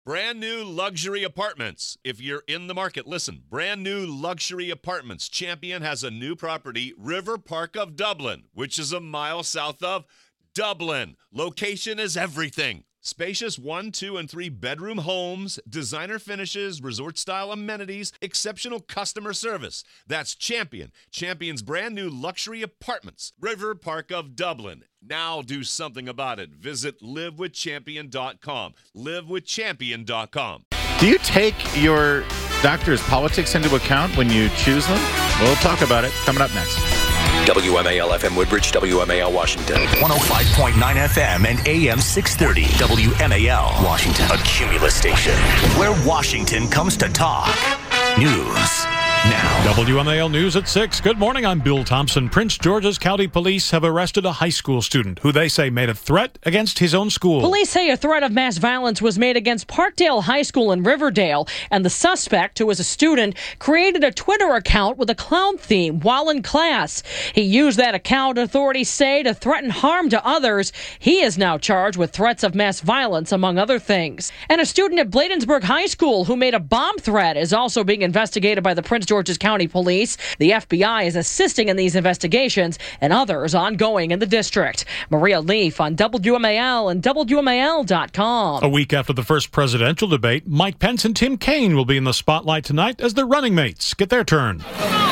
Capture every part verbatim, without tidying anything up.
Brand new luxury apartments. If you're in the market, listen. Brand new luxury apartments. Champion has a new property, River Park of Dublin, which is a mile south of Dublin. Location is everything. Spacious one, two, and three bedroom homes, designer finishes, resort-style amenities, exceptional customer service. That's Champion. Champion's brand new luxury apartments. River Park of Dublin. Now do something about it. Visit live with champion dot com. live with champion dot com. Do you take your doctor's politics into account when you choose them? We'll talk about it coming up next. W M A L F M Woodbridge, W M A L Washington. one oh five point nine F M and A M six thirty. W M A L Washington. A Cumulus station where Washington comes to talk. News now. W M A L News at six. Good morning, I'm Bill Thompson. Prince George's County Police have arrested a high school student who they say made a threat against his own school. Police say a threat of mass violence was made against Parkdale High School in Riverdale, and the suspect, who was a student, created a Twitter account with a clown theme while in class. He used that account, authorities say, to threaten harm to others. He is now charged with threats of mass violence, among other things. And a student at Bladensburg High School who made a bomb threat is also being investigated by the Prince George's County Police. The F B I is assisting in these investigations and others ongoing in the district. Maria Leaf on W M A L and W M A L dot com. A week after the first presidential debate, Mike Pence and Tim Kaine will be in the spotlight tonight as their running mates get their turn.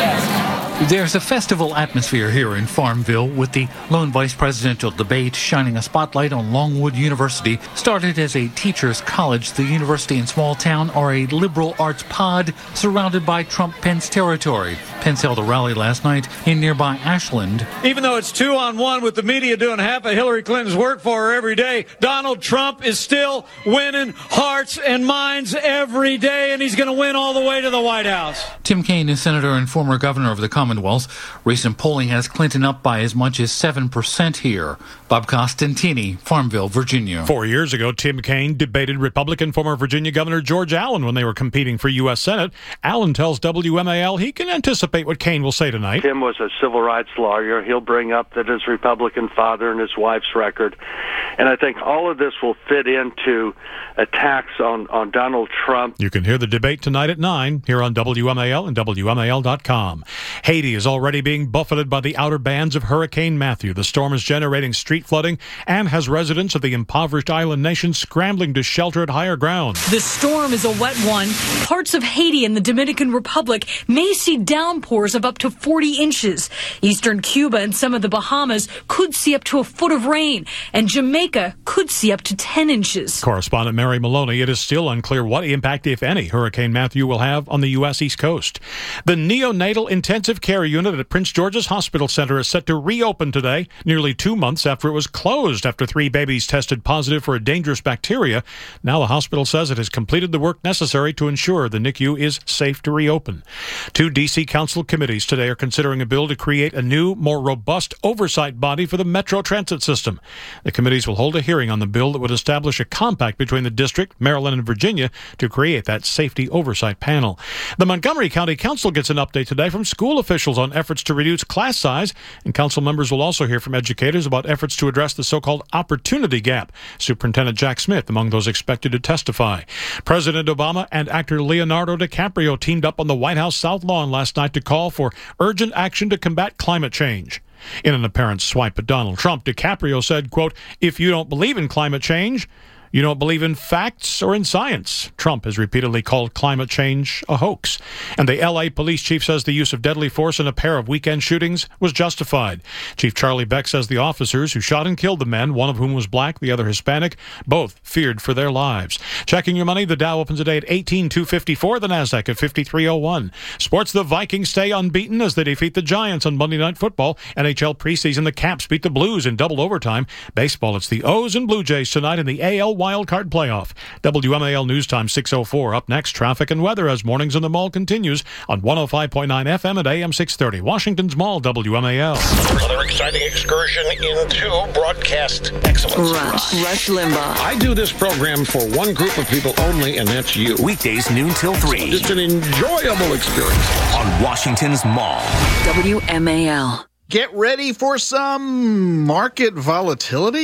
There's a festival atmosphere here in Farmville with the lone vice presidential debate shining a spotlight on Longwood University. Started as a teacher's college, the university and small town are a liberal arts pod surrounded by Trump-Pence territory. Pence held a rally last night in nearby Ashland. Even though it's two on one with the media doing half of Hillary Clinton's work for her every day, Donald Trump is still winning hearts and minds every day, and he's going to win all the way to the White House. Tim Kaine is senator and former governor of the Commonwealth. Recent polling has Clinton up by as much as seven percent here. Bob Costantini, Farmville, Virginia. Four years ago, Tim Kaine debated Republican former Virginia Governor George Allen when they were competing for U S Senate. Allen tells W M A L he can anticipate what Kaine will say tonight. Tim was a civil rights lawyer. He'll bring up that his Republican father and his wife's record. And I think all of this will fit into attacks on, on Donald Trump. You can hear the debate tonight at nine here on W M A L and W M A L dot com. Haiti is already being buffeted by the outer bands of Hurricane Matthew. The storm is generating street flooding and has residents of the impoverished island nation scrambling to shelter at higher ground. The storm is a wet one. Parts of Haiti and the Dominican Republic may see downpours of up to forty inches. Eastern Cuba and some of the Bahamas could see up to a foot of rain, and Jamaica could see up to ten inches. Correspondent Mary Maloney, it is still unclear what impact, if any, Hurricane Matthew will have on the U S East Coast. The neonatal intensive care unit at Prince George's Hospital Center is set to reopen today, nearly two months after it was closed after three babies tested positive for a dangerous bacteria. Now the hospital says it has completed the work necessary to ensure the N I C U is safe to reopen. Two D C Council committees today are considering a bill to create a new, more robust oversight body for the Metro Transit system. The committees will hold a hearing on the bill that would establish a compact between the district, Maryland, and Virginia to create that safety oversight panel. The Montgomery County Council gets an update today from school officials on efforts to reduce class size, and council members will also hear from educators about efforts to address the so-called opportunity gap. Superintendent Jack Smith among those expected to testify. President Obama and actor Leonardo DiCaprio teamed up on the White House South Lawn last night to call for urgent action to combat climate change. In an apparent swipe at Donald Trump, DiCaprio said, quote, "If you don't believe in climate change, you don't believe in facts or in science." Trump has repeatedly called climate change a hoax. And the L A police chief says the use of deadly force in a pair of weekend shootings was justified. Chief Charlie Beck says the officers who shot and killed the men, one of whom was black, the other Hispanic, both feared for their lives. Checking your money, the Dow opens today at eighteen two fifty-four, the Nasdaq at fifty-three oh one. Sports, the Vikings stay unbeaten as they defeat the Giants on Monday Night Football. N H L preseason, the Caps beat the Blues in double overtime. Baseball, it's the O's and Blue Jays tonight in the A L Wild Card Playoff. W M A L News Time six oh four. Up next, traffic and weather as Mornings in the Mall continues on one oh five point nine F M at A M six thirty. Washington's Mall, W M A L. Another exciting excursion into broadcast excellence. Rush. Rush Limbaugh. I do this program for one group of people only, and that's you. Weekdays noon till three. It's an enjoyable experience. On Washington's Mall. W M A L. Get ready for some market volatility.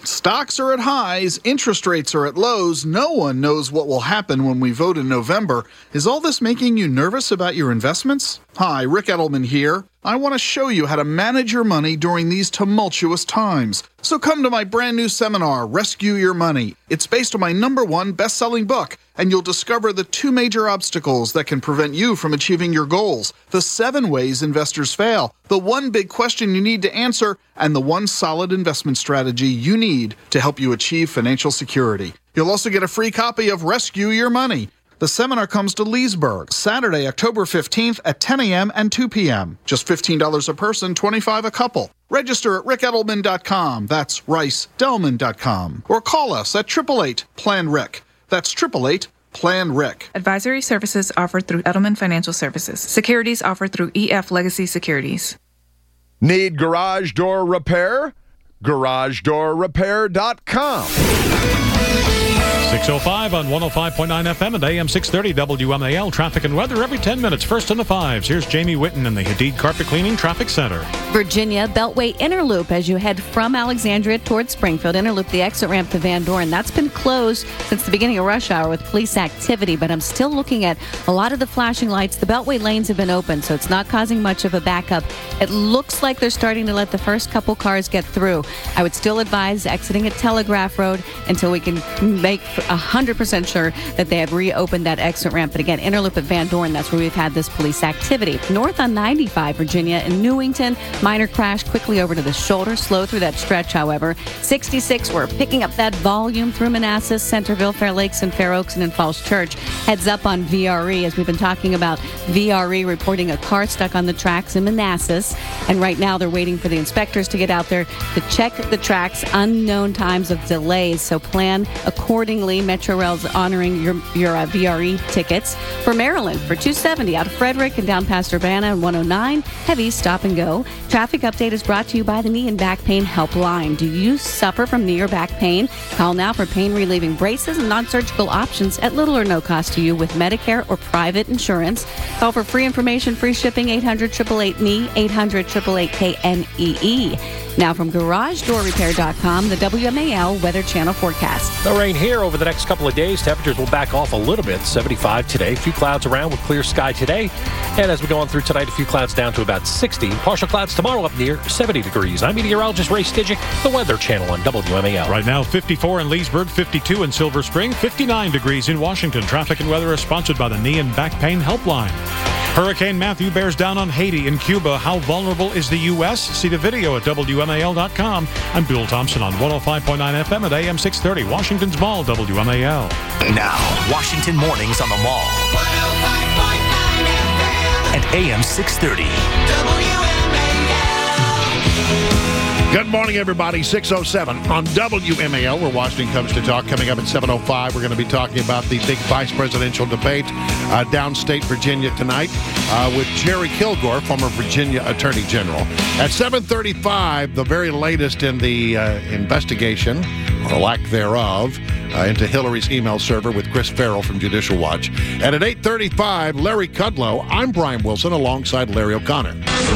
Stocks are at highs, interest rates are at lows, no one knows what will happen when we vote in November. Is all this making you nervous about your investments? Hi, Rick Edelman here. I want to show you how to manage your money during these tumultuous times. So come to my brand new seminar, Rescue Your Money. It's based on my number one best-selling book, and you'll discover the two major obstacles that can prevent you from achieving your goals, the seven ways investors fail, the one big question you need to answer, and the one solid investment strategy you need to help you achieve financial security. You'll also get a free copy of Rescue Your Money. The seminar comes to Leesburg, Saturday, October fifteenth at ten a.m. and two p.m. Just fifteen dollars a person, twenty-five dollars a couple. Register at rick edelman dot com. That's rice delman dot com. Or call us at eight eight eight, plan rick. That's eight eight eight, plan rick. Advisory services offered through Edelman Financial Services. Securities offered through E F Legacy Securities. Need garage door repair? garage door repair dot com. six oh five on one oh five point nine F M and A M six thirty W M A L. Traffic and weather every ten minutes. First in the fives. Here's Jamie Witten in the Hadid Carpet Cleaning Traffic Center. Virginia Beltway Inner Loop as you head from Alexandria towards Springfield. Inner Loop, the exit ramp to Van Dorn. That's been closed since the beginning of rush hour with police activity, but I'm still looking at a lot of the flashing lights. The Beltway lanes have been open, so it's not causing much of a backup. It looks like they're starting to let the first couple cars get through. I would still advise exiting at Telegraph Road until we can make one hundred percent sure that they have reopened that exit ramp. But again, Inner Loop at Van Dorn, that's where we've had this police activity. North on ninety-five, Virginia in Newington, minor crash quickly over to the shoulder. Slow through that stretch, however. sixty-six, we're picking up that volume through Manassas, Centerville, Fair Lakes, and Fair Oaks, and in Falls Church. Heads up on V R E, as we've been talking about V R E reporting a car stuck on the tracks in Manassas. And right now they're waiting for the inspectors to get out there to check the tracks. Unknown times of delays, so plan accordingly. Metro Rail's honoring your, your uh, V R E tickets. For Maryland, for two seventy out of Frederick and down past Urbana and one oh nine, heavy stop and go. Traffic update is brought to you by the Knee and Back Pain Helpline. Do you suffer from knee or back pain? Call now for pain-relieving braces and non-surgical options at little or no cost to you with Medicare or private insurance. Call for free information, free shipping, eight hundred, eight eight eight, K N E E, eight hundred, eight eight eight, K N E E. Now from garage door repair dot com, the W M A L Weather Channel forecast. The rain here over the next couple of days. Temperatures will back off a little bit. seventy-five today. A few clouds around with clear sky today. And as we go on through tonight, a few clouds down to about sixty. Partial clouds tomorrow up near seventy degrees. I'm meteorologist Ray Stidgick, the Weather Channel on W M A L. Right now, fifty-four in Leesburg, fifty-two in Silver Spring, fifty-nine degrees in Washington. Traffic and weather is sponsored by the Knee and Back Pain Helpline. Hurricane Matthew bears down on Haiti and Cuba. How vulnerable is the U S? See the video at W M A L dot com. I'm Bill Thompson on one oh five point nine F M at A M six thirty. Washington's Mall, W M A L. Now, Washington Mornings on the Mall. one oh five point nine F M. At A M six thirty. W M A L. Good morning, everybody. six oh seven on W M A L, where Washington comes to talk. Coming up at seven oh five, we're going to be talking about the big vice presidential debate uh, downstate Virginia tonight uh, with Jerry Kilgore, former Virginia Attorney General. At seven thirty-five, the very latest in the uh, investigation, or lack thereof, uh, into Hillary's email server with Chris Farrell from Judicial Watch. And at eight thirty-five, Larry Kudlow. I'm Brian Wilson alongside Larry O'Connor.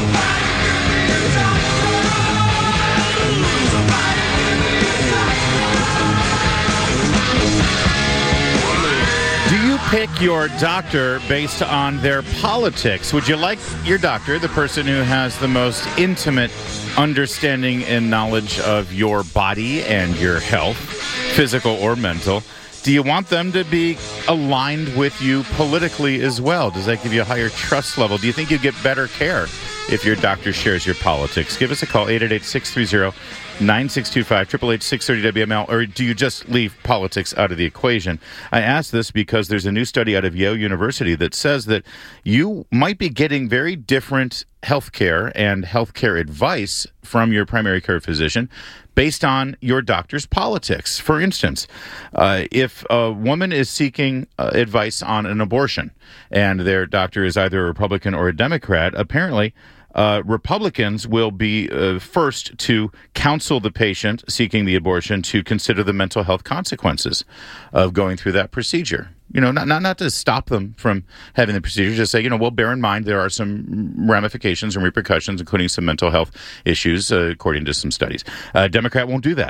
Pick your doctor based on their politics. Would you like your doctor, the person who has the most intimate understanding and knowledge of your body and your health, physical or mental? Do you want them to be aligned with you politically as well? Does that give you a higher trust level? Do you think you get better care if your doctor shares your politics? Give us a call, eight eight eight, six three zero, nine six two five, eight eight eight, six thirty W M L, or do you just leave politics out of the equation? I ask this because there's a new study out of Yale University that says that you might be getting very different health care and health care advice from your primary care physician based on your doctor's politics. For instance, uh, if a woman is seeking uh, advice on an abortion and their doctor is either a Republican or a Democrat, apparently Uh, Republicans will be uh, first to counsel the patient seeking the abortion to consider the mental health consequences of going through that procedure. You know, not, not not to stop them from having the procedure, just say, you know, well, bear in mind there are some ramifications and repercussions, including some mental health issues, uh, according to some studies. Uh, Democrat won't do that.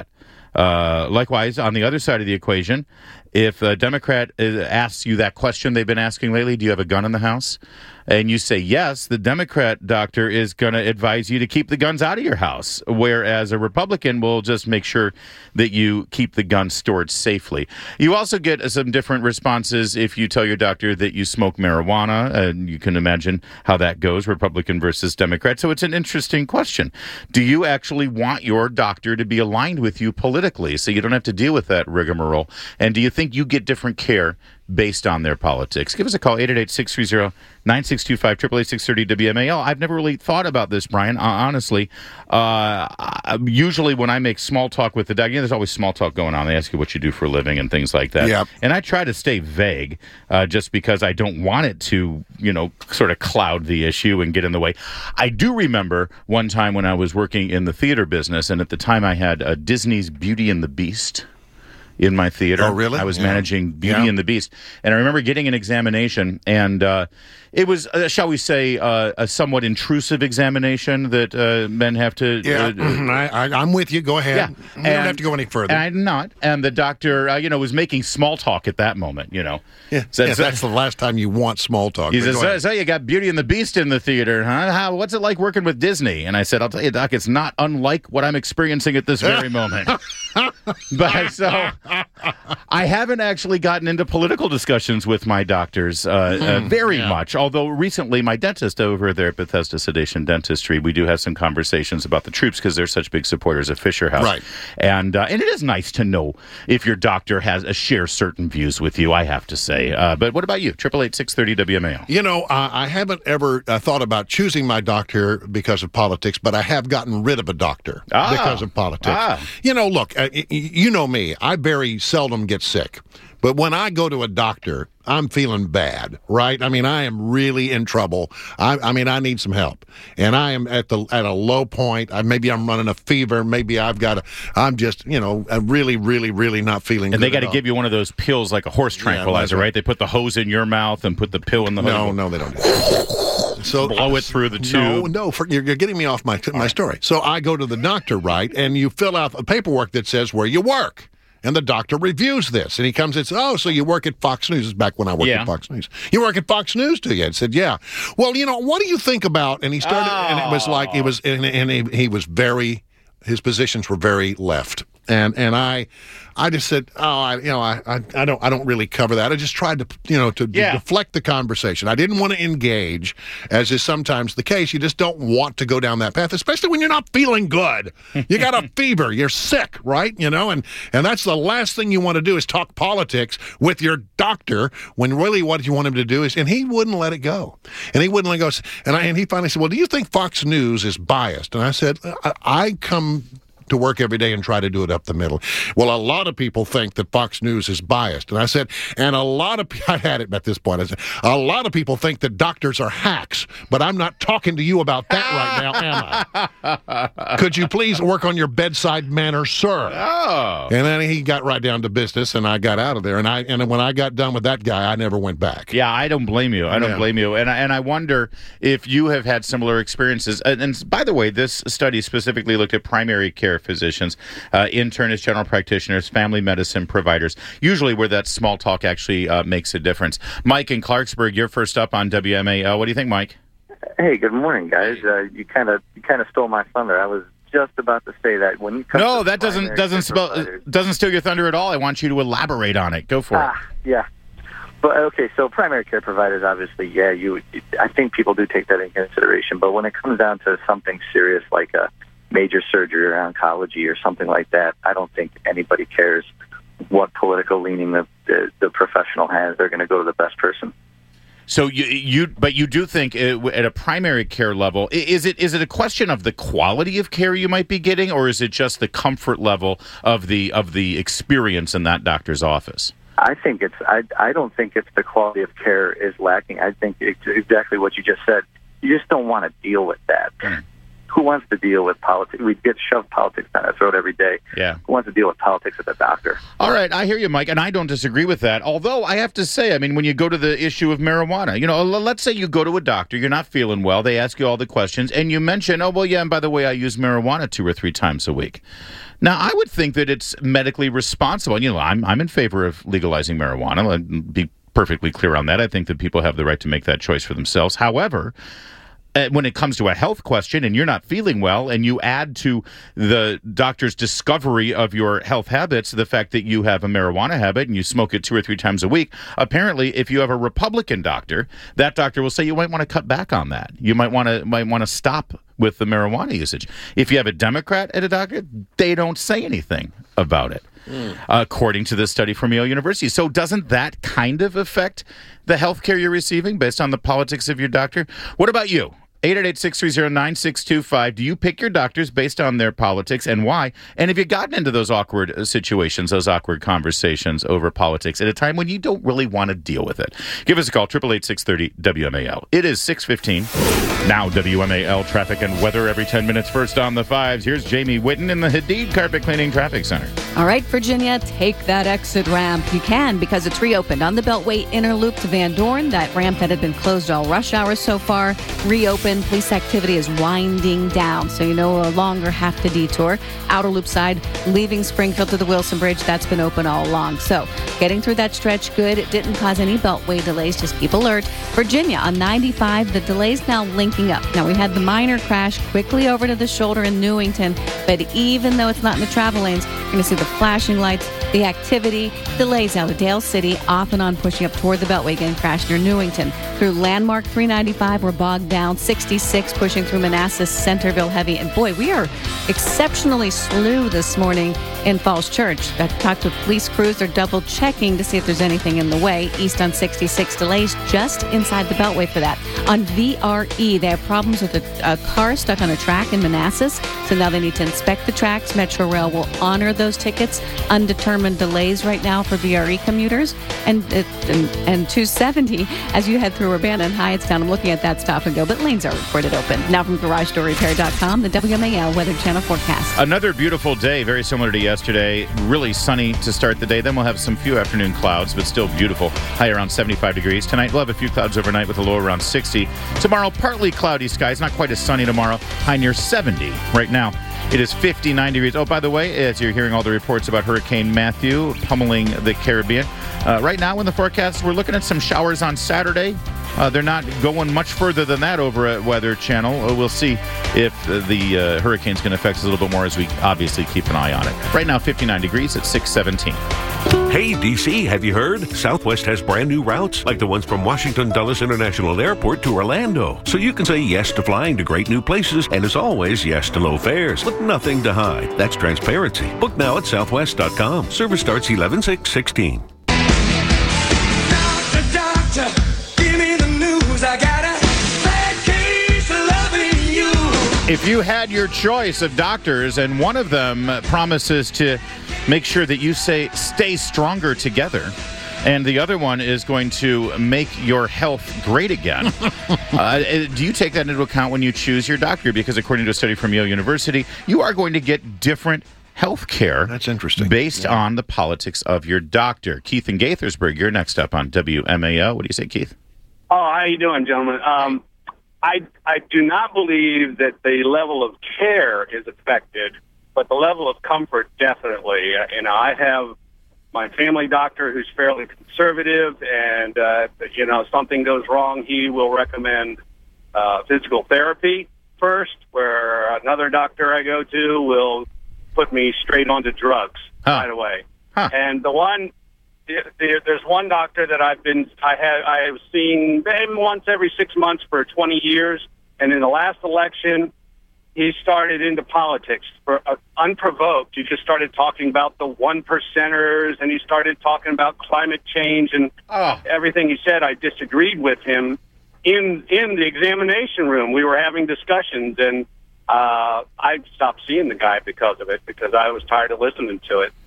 Uh, likewise, on the other side of the equation, if a Democrat uh, asks you that question they've been asking lately, do you have a gun in the house? And you say yes, the Democrat doctor is going to advise you to keep the guns out of your house, whereas a Republican will just make sure that you keep the guns stored safely. You also get some different responses if you tell your doctor that you smoke marijuana, and you can imagine how that goes, Republican versus Democrat. So it's an interesting question. Do you actually want your doctor to be aligned with you politically so you don't have to deal with that rigmarole? And do you think you get different care based on their politics? Give us a call, eight eight eight, six three zero, nine six two five, eight eight eight, six three zero, W M A L. I've never really thought about this, Brian, uh, honestly. Uh, usually when I make small talk with the doctor, you know, there's always small talk going on. They ask you what you do for a living and things like that. Yep. And I try to stay vague uh, just because I don't want it to, you know, sort of cloud the issue and get in the way. I do remember one time when I was working in the theater business, and at the time I had uh, Disney's Beauty and the Beast in my theater. Oh, really? I was Yeah. managing Beauty Yeah. and the Beast. And I remember getting an examination, and uh, it was, uh, shall we say, uh, a somewhat intrusive examination that uh, men have to... Yeah, uh, mhm, I, I, I'm with you. Go ahead. Yeah. You And- don't have to go any further. And I'm not. And the doctor, uh, you know, was making small talk at that moment, you know. yeah, So- yeah, so- that's the last time you want small talk. He but says, go so, ahead. so you got Beauty and the Beast in the theater, huh? How, what's it like working with Disney? And I said, I'll tell you, Doc, it's not unlike what I'm experiencing at this very moment. But so I haven't actually gotten into political discussions with my doctors uh, uh, very yeah. much, although recently my dentist over there at Bethesda Sedation Dentistry, we do have some conversations about the troops because they're such big supporters of Fisher House. Right. And, uh, and it is nice to know if your doctor has uh, shares certain views with you, I have to say. Uh, but what about you? eight eight eight, six three zero, W M A L. You know, uh, I haven't ever uh, thought about choosing my doctor because of politics, but I have gotten rid of a doctor Ah. because of politics. Ah. You know, look, uh, y- y- you know me. I very seldom get sick. But when I go to a doctor, I'm feeling bad, right? I mean, I am really in trouble. I, I mean, I need some help, and I am at the at a low point. I, maybe I'm running a fever. Maybe I've got a. I'm just, you know, I'm really, really, really not feeling. And good they got at to all. give you one of those pills like a horse tranquilizer, right. right? They put the hose in your mouth and put the pill in the No, hose. no, they don't. Do that. So blow it through the tube. No, no, for, you're, you're getting me off my my story. So I go to the doctor, right, and you fill out a paperwork that says where you work. And the doctor reviews this, and he comes and says, oh, so you work at Fox News. This is back when I worked Yeah. at Fox News. You work at Fox News, do you? I said, yeah. Well, you know, what do you think about, and he started, and it was like, it was, and, and he, he was very, his positions were very left. And and I, I just said, oh, I, you know, I, I, I don't, I don't really cover that. I just tried to, you know, to, to Yeah. deflect the conversation. I didn't want to engage, as is sometimes the case. You just don't want to go down that path, especially when you're not feeling good. You got a fever, you're sick, right? You know, and and that's the last thing you want to do is talk politics with your doctor when really what you want him to do is, and he wouldn't let it go, and he wouldn't let it go. And I and he finally said, well, do you think Fox News is biased? And I said, I, I come to work every day and try to do it up the middle. Well, a lot of people think that Fox News is biased. And I said, and a lot of people, I had it at this point, I said, a lot of people think that doctors are hacks, but I'm not talking to you about that right now, am I? Could you please work on your bedside manner, sir? Oh. And then he got right down to business, and I got out of there. And I and when I got done with that guy, I never went back. Yeah, I don't blame you. I don't Yeah. blame you. And I, and I wonder if you have had similar experiences. And, and by the way, this study specifically looked at primary care physicians, uh, internists, general practitioners, family medicine providers, usually where that small talk actually uh, makes a difference. Mike in Clarksburg, you're first up on W M A L. What do you think, Mike? Hey, good morning, guys. Uh, you kind of you kind of stole my thunder. I was just about to say that when you come No, to that doesn't primary doesn't care spell, providers- doesn't steal your thunder at all. I want you to elaborate on it. Go for it. Ah, yeah. But okay, so primary care providers, obviously, yeah, you. I think people do take that into consideration. But when it comes down to something serious like a major surgery or oncology or something like that, I don't think anybody cares what political leaning the the, the professional has. They're going to go to the best person. So you, you, but you do think uh, at a primary care level, i- is it is it a question of the quality of care you might be getting, or is it just the comfort level of the of the experience in that doctor's office? I think it's. I. I don't think it's the quality of care is lacking. I think it's exactly what you just said. You just don't want to deal with that. who wants to deal with politics? We get shoved politics down our throat every day. Yeah. Who wants to deal with politics at the doctor? All right, I hear you, Mike, and I don't disagree with that. Although I have to say, I mean, when you go to the issue of marijuana, you know, l- let's say you go to a doctor, you're not feeling well, they ask you all the questions, and you mention, oh, well, yeah, and by the way, I use marijuana two or three times a week. Now, I would think that it's medically responsible. You know, I'm I'm in favor of legalizing marijuana. Let me be perfectly clear on that. I think that people have the right to make that choice for themselves. However, Uh, when it comes to a health question and you're not feeling well and you add to the doctor's discovery of your health habits the fact that you have a marijuana habit and you smoke it two or three times a week, apparently if you have a Republican doctor, that doctor will say you might want to cut back on that. You might want to might want to stop with the marijuana usage. If you have a Democrat at a doctor, they don't say anything about it. Mm. According to this study from Yale University. So doesn't that kind of affect the health care you're receiving based on the politics of your doctor? What about you? eight eight eight, six three zero, nine six two five. Do you pick your doctors based on their politics and why? And have you gotten into those awkward situations, those awkward conversations over politics at a time when you don't really want to deal with it? Give us a call, eight eight eight, six three zero, W M A L. It is six fifteen. Now W M A L traffic and weather every ten minutes. First on the fives, here's Jamie Whitten in the Hadid Carpet Cleaning Traffic Center. All right, Virginia, take that exit ramp. You can because it's reopened on the Beltway Inner Loop to Van Dorn. That ramp that had been closed all rush hours so far, reopened. Police activity is winding down, so you no longer have to detour. Outer Loop side, leaving Springfield to the Wilson Bridge, that's been open all along. So getting through that stretch, good. It didn't cause any Beltway delays, just keep alert. Virginia on ninety-five, the delays now linking up. Now we had the minor crash quickly over to the shoulder in Newington, but even though it's not in the travel lanes, you're going to see the flashing lights, the activity, delays out of Dale City, off and on pushing up toward the Beltway, getting crashed near Newington. Through Landmark three ninety-five, we're bogged down. sixty-six pushing through Manassas, Centerville heavy. And boy, we are exceptionally slow this morning in Falls Church. I talked to police crews. They're double checking to see if there's anything in the way. East on sixty-six, delays just inside the Beltway for that. On V R E, they have problems with a, a car stuck on a track in Manassas. So now they need to inspect the tracks. Metro Rail will honor those tickets. Undetermined delays right now for V R E commuters. And, and, and two seventy, as you head through Urbana and Hyattstown, I'm looking at that stop and go, but lanes are reported open. Now from Garage Door Repair dot com, the W M A L Weather Channel forecast. Another beautiful day, very similar to yesterday. Really sunny to start the day. Then we'll have some few afternoon clouds, but still beautiful. High around seventy-five degrees. Tonight we'll have a few clouds overnight with a low around sixty. Tomorrow, partly cloudy skies. Not quite as sunny tomorrow. High near seventy. Right now, it is fifty-nine degrees. Oh, by the way, as you're hearing all the reports about Hurricane Matthew pummeling the Caribbean, uh, right now in the forecast, we're looking at some showers on Saturday. Uh, they're not going much further than that over at Weather Channel. Uh, we'll see if uh, the uh, hurricane's going to affect us a little bit more as we obviously keep an eye on it. Right now, fifty-nine degrees at six seventeen. Hey, D C, have you heard? Southwest has brand new routes, like the ones from Washington Dulles International Airport to Orlando. So you can say yes to flying to great new places, and as always, yes to low fares, with nothing to hide. That's transparency. Book now at southwest dot com. Service starts eleven six sixteen. Doctor, doctor, give me the news. I got a bad case of loving you. If you had your choice of doctors and one of them promises to make sure that you say stay stronger together, and the other one is going to make your health great again, uh, do you take that into account when you choose your doctor? Because according to a study from Yale University, you are going to get different health care. That's interesting. Based yeah. on the politics of your doctor. Keith in Gaithersburg, you're next up on W M A L. What do you say, Keith? Oh, how you doing, gentlemen? Um, I I do not believe that the level of care is affected, but the level of comfort definitely. Uh, you know, I have my family doctor who's fairly conservative, and uh, you know, something goes wrong, he will recommend uh, physical therapy first. Where another doctor I go to will put me straight onto drugs huh. right away. Huh. And the one, there's one doctor that I've been, I have, I have seen him once every six months for twenty years. And in the last election, he started into politics for uh, unprovoked. He just started talking about the one percenters, and he started talking about climate change and oh. everything he said. I disagreed with him in in the examination room. We were having discussions, and Uh, I stopped seeing the guy because of it, because I was tired of listening to it.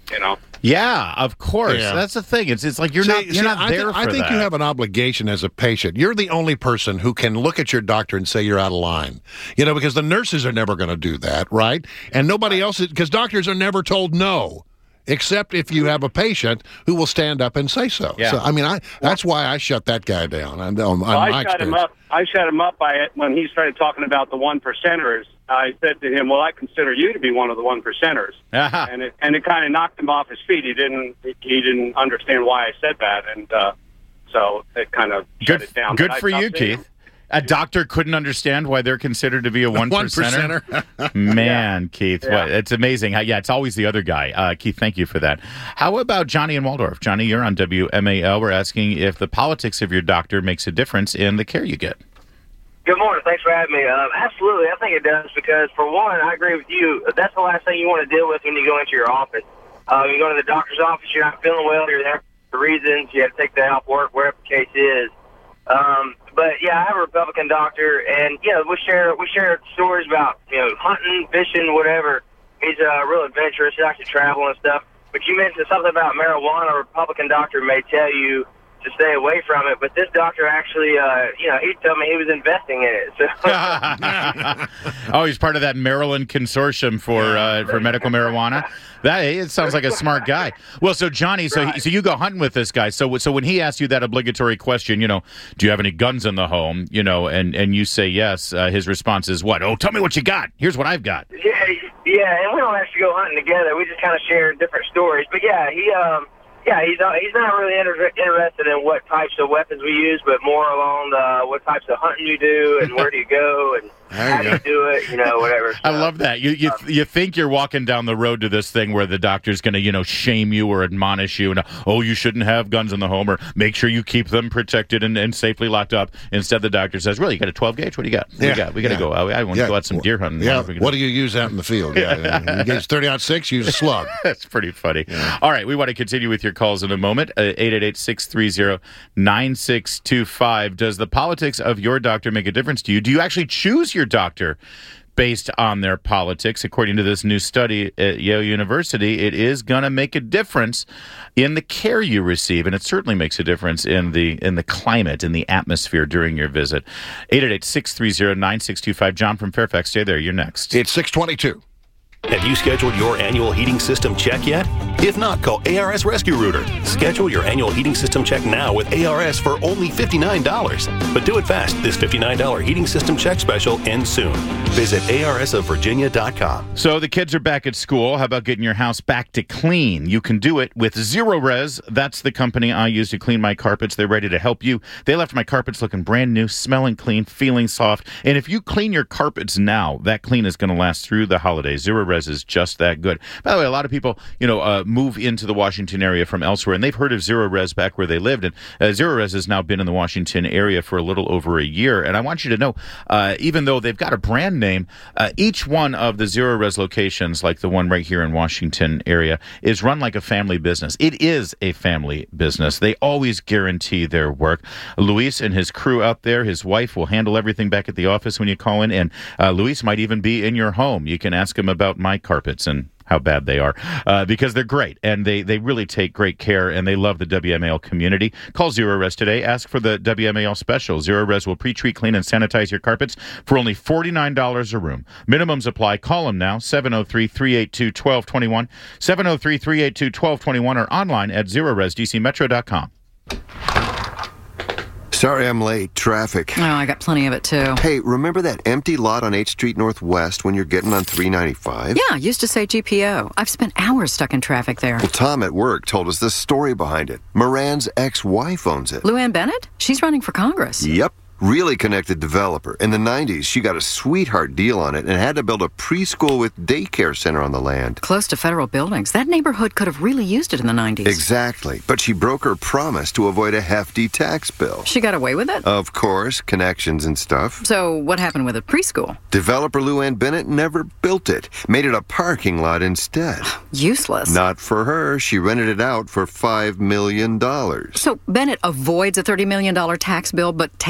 you know. Yeah, of course. Yeah. That's the thing. It's it's like you're See, not you're see, not I there thi- for I think that. you have an obligation as a patient. You're the only person who can look at your doctor and say you're out of line. You know, because the nurses are never going to do that, right? And nobody else is, because doctors are never told no, except if you have a patient who will stand up and say so. Yeah. So, I mean, I that's why I shut that guy down. On, on Well, my I shut him experience. up. I shut him up by it when he started talking about the one percenters. I said to him, "Well, I consider you to be one of the one percenters," Uh-huh. and it and it kind of knocked him off his feet. He didn't he didn't understand why I said that, and uh, so it kind of shut Good, it down. good But I for you, stopped saying- Keith. A doctor couldn't understand why they're considered to be a one One percenter. percenter. Man, Keith, Yeah. what, it's amazing. How, yeah, it's always the other guy. Uh, Keith, thank you for that. How about Johnny in Waldorf? Johnny, you're on W M A L. We're asking if the politics of your doctor makes a difference in the care you get. Good morning. Thanks for having me. Uh, absolutely. I think it does because, for one, I agree with you. That's the last thing you want to deal with when you go into your office. Uh, you go to the doctor's office, you're not feeling well, you're there for reasons, you have to take that off work, wherever the case is. Um, but, yeah, I have a Republican doctor, and, yeah, we share we share stories about, you know, hunting, fishing, whatever. He's uh, real adventurous. He likes to travel and stuff. But you mentioned something about marijuana. A Republican doctor may tell you to stay away from it, but this doctor actually, uh, you know, he told me he was investing in it. So. Oh, he's part of that Maryland consortium for uh, for medical marijuana. That it sounds like a smart guy. Well, so Johnny, so he, so you go hunting with this guy. So so when he asks you that obligatory question, you know, do you have any guns in the home? You know, and and you say yes. Uh, his response is what? Oh, tell me what you got. Here's what I've got. Yeah, yeah, and we don't actually go hunting together. We just kind of share different stories. But yeah, he, um, yeah, he's uh, he's not really inter- interested in what types of weapons we use, but more along the what types of hunting you do and where do you go and how do you do it, you know, whatever. I love that. You you you think you're walking down the road to this thing where the doctor's going to, you know, shame you or admonish you and, oh, you shouldn't have guns in the home or make sure you keep them protected and, and safely locked up. Instead, the doctor says, really, you got a twelve gauge? What do you got? What do Yeah, you got? We got to yeah. go. I, I want Yeah. to go out some deer hunting. Yeah, We can- what do you use out in the field? Yeah, you get thirty ought six, use a slug. That's pretty funny. All right, we want to continue with your calls in a moment. Uh, eight eight eight, six three zero, nine six two five. Does the politics of your doctor make a difference to you? Do you actually choose your doctor based on their politics? According to this new study at Yale University, it is going to make a difference in the care you receive, and it certainly makes a difference in the in the climate, in the atmosphere during your visit. eight eight eight, six three zero, nine six two five. John from Fairfax, stay there. You're next. It's six twenty-two. Have you scheduled your annual heating system check yet? If not, call A R S Rescue Router. Schedule your annual heating system check now with A R S for only fifty-nine dollars. But do it fast. This fifty-nine dollars heating system check special ends soon. Visit A R S of Virginia dot com. So the kids are back at school. How about getting your house back to clean? You can do it with Zero Res. That's the company I use to clean my carpets. They're ready to help you. They left my carpets looking brand new, smelling clean, feeling soft. And if you clean your carpets now, that clean is going to last through the holidays. Zero Res is just that good. By the way, a lot of people, you know, uh, move into the Washington area from elsewhere, and they've heard of Zero Res back where they lived. And uh, Zero Res has now been in the Washington area for a little over a year. And I want you to know, uh, even though they've got a brand name, uh, each one of the Zero Res locations, like the one right here in Washington area, is run like a family business. It is a family business. They always guarantee their work. Luis and his crew out there, his wife will handle everything back at the office when you call in, and uh, Luis might even be in your home. You can ask him about my carpets and how bad they are, uh, because they're great, and they, they really take great care, and they love the W M A L community. Call Zero Res today. Ask for the W M A L special. Zero Res will pre-treat, clean, and sanitize your carpets for only forty-nine dollars a room. Minimums apply. Call them now, seven oh three, three eight two, one two two one, seven oh three, three eight two, one two two one, or online at zero res d c metro dot com. Sorry I'm late. Traffic. Oh, I got plenty of it, too. Hey, remember that empty lot on eighth Street Northwest when you're getting on three ninety-five? Yeah, used to say G P O. I've spent hours stuck in traffic there. Well, Tom at work told us the story behind it. Moran's ex-wife owns it. Luann Bennett? She's running for Congress. Yep. Really connected developer. In the nineties, she got a sweetheart deal on it and had to build a preschool with daycare center on the land. Close to federal buildings. That neighborhood could have really used it in the nineties. Exactly. But she broke her promise to avoid a hefty tax bill. She got away with it? Of course, connections and stuff. So what happened with the preschool? Developer Luann Bennett never built it. Made it a parking lot instead. Useless. Not for her. She rented it out for five million dollars. So Bennett avoids a thirty million dollars tax bill but takes in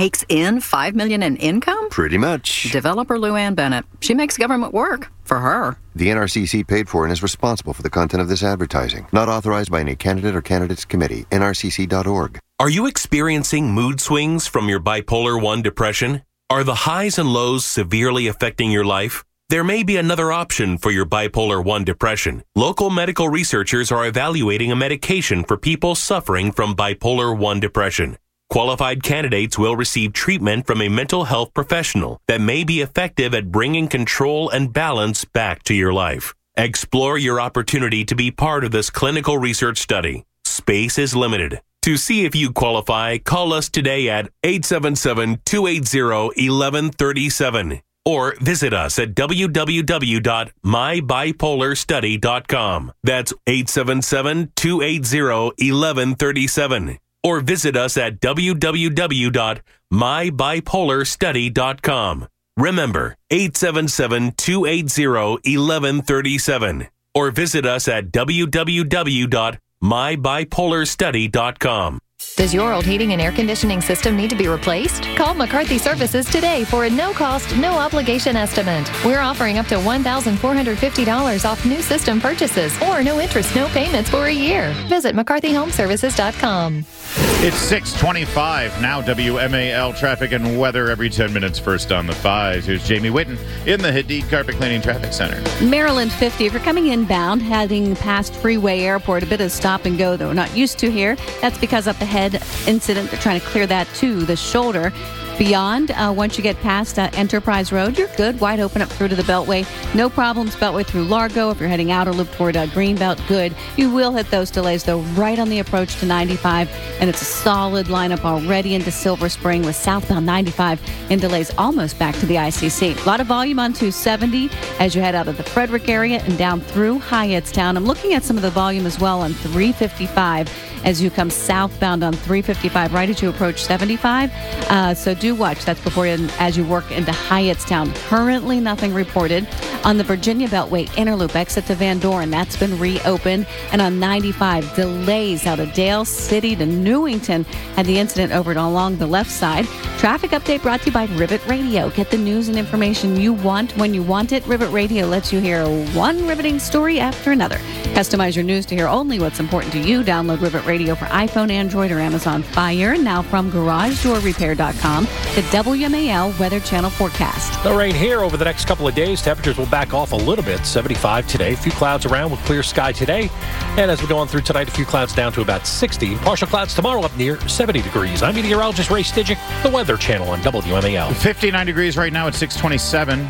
in, five million dollars in income? Pretty much. Developer Luann Bennett. She makes government work. For her. The N R C C paid for and is responsible for the content of this advertising. Not authorized by any candidate or candidates committee. N R C C dot org. Are you experiencing mood swings from your bipolar one depression? Are the highs and lows severely affecting your life? There may be another option for your bipolar one depression. Local medical researchers are evaluating a medication for people suffering from bipolar one depression. Qualified candidates will receive treatment from a mental health professional that may be effective at bringing control and balance back to your life. Explore your opportunity to be part of this clinical research study. Space is limited. To see if you qualify, call us today at eight seven seven, two eight zero, one one three seven or visit us at w w w dot my bipolar study dot com. That's eight seven seven, two eight zero, one one three seven. Or visit us at w w w dot my bipolar study dot com. Remember, eight seven seven, two eight zero, one one three seven. Or visit us at w w w dot my bipolar study dot com. Does your old heating and air conditioning system need to be replaced? Call McCarthy Services today for a no-cost, no-obligation estimate. We're offering up to one thousand four hundred fifty dollars off new system purchases or no interest, no payments for a year. Visit mccarthy home services dot com. It's six twenty-five now. W M A L traffic and weather every ten minutes. First on the fives. Here's Jamie Whitten in the Hadid Carpet Cleaning Traffic Center. Maryland fifty. If you're coming inbound, heading past Freeway Airport, a bit of stop and go that we're not used to here. That's because up ahead, incident, they're trying to clear that to the shoulder. Beyond, uh, once you get past uh, Enterprise Road, you're good. Wide open up through to the Beltway. No problems Beltway through Largo. If you're heading outer loop toward uh, Greenbelt, good. You will hit those delays, though, right on the approach to ninety-five. And it's a solid lineup already into Silver Spring with southbound ninety-five in delays almost back to the I C C. A lot of volume on two seventy as you head out of the Frederick area and down through Hyattstown. I'm looking at some of the volume as well on three fifty-five as you come southbound on three fifty-five right as you approach seventy-five. Uh, so do watch. That's before you, as you work into Hyattstown. Currently nothing reported. On the Virginia Beltway inner loop exit to Van Dorn, that's been reopened. And on ninety-five, delays out of Dale City to Newington. Had the incident over along the left side. Traffic update brought to you by Rivet Radio. Get the news and information you want when you want it. Rivet Radio lets you hear one riveting story after another. Customize your news to hear only what's important to you. Download Rivet Radio for iPhone, Android, or Amazon Fire. Now from garage door repair dot com, the W M A L Weather Channel forecast. The rain here over the next couple of days. Temperatures will back off a little bit. seventy-five today. A few clouds around with clear sky today. And as we go on through tonight, a few clouds down to about sixty. Partial clouds tomorrow up near seventy degrees. I'm meteorologist Ray Stidgick, the Weather Channel on W M A L. fifty-nine degrees right now at six twenty-seven.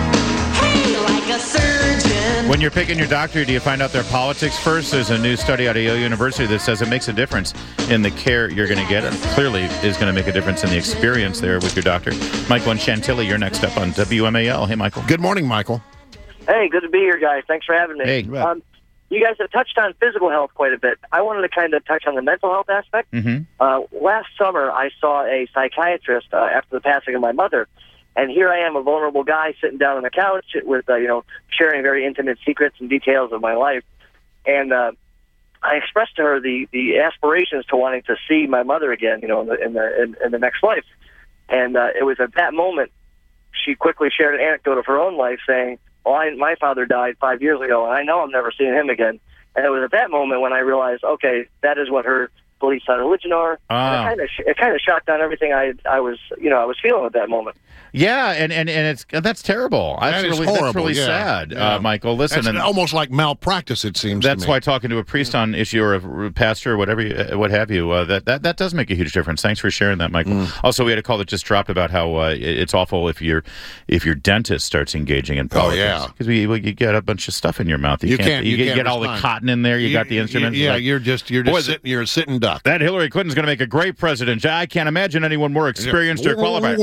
Hey, like a surgeon. When you're picking your doctor, do you find out their politics first? There's a new study out of Yale University that says it makes a difference in the care you're going to get. It clearly is going to make a difference in the experience there with your doctor. Michael and Chantilly, you're next up on W M A L. Hey, Michael. Good morning, Michael. Hey, good to be here, guys. Thanks for having me. Hey. Um, you guys have touched on physical health quite a bit. I wanted to kind of touch on the mental health aspect. Mm-hmm. Uh, last summer, I saw a psychiatrist uh, after the passing of my mother. And here I am, a vulnerable guy sitting down on the couch with, uh, you know, sharing very intimate secrets and details of my life. And uh, I expressed to her the, the aspirations to wanting to see my mother again, you know, in the in the, in, in the next life. And uh, it was at that moment she quickly shared an anecdote of her own life, saying, "Well, I, my father died five years ago, and I know I'm never seeing him again." And it was at that moment when I realized, okay, that is what her beliefs on religion are. Oh. And it kind of it kind of shot down everything I I was you know I was feeling at that moment. Yeah, and, and, and it's that's terrible. That That's is really, horrible. That's really yeah. sad, Yeah. Uh, Michael. Listen, That's and almost like malpractice, it seems that's to me. why talking to a priest on issue or a pastor or whatever, you, uh, what have you, uh, that, that that does make a huge difference. Thanks for sharing that, Michael. Mm. Also, we had a call that just dropped about how uh, it's awful if your if your dentist starts engaging in politics. Oh, yeah. Because we, we you get a bunch of stuff in your mouth. You can't- You, you get, can't get all the respond. cotton in there. You, You- got the you- instruments. yeah, like, you're just you're just Boy, sit, you're a sitting duck. that Hillary Clinton's going to make a great president. I can't imagine anyone more experienced or qualified.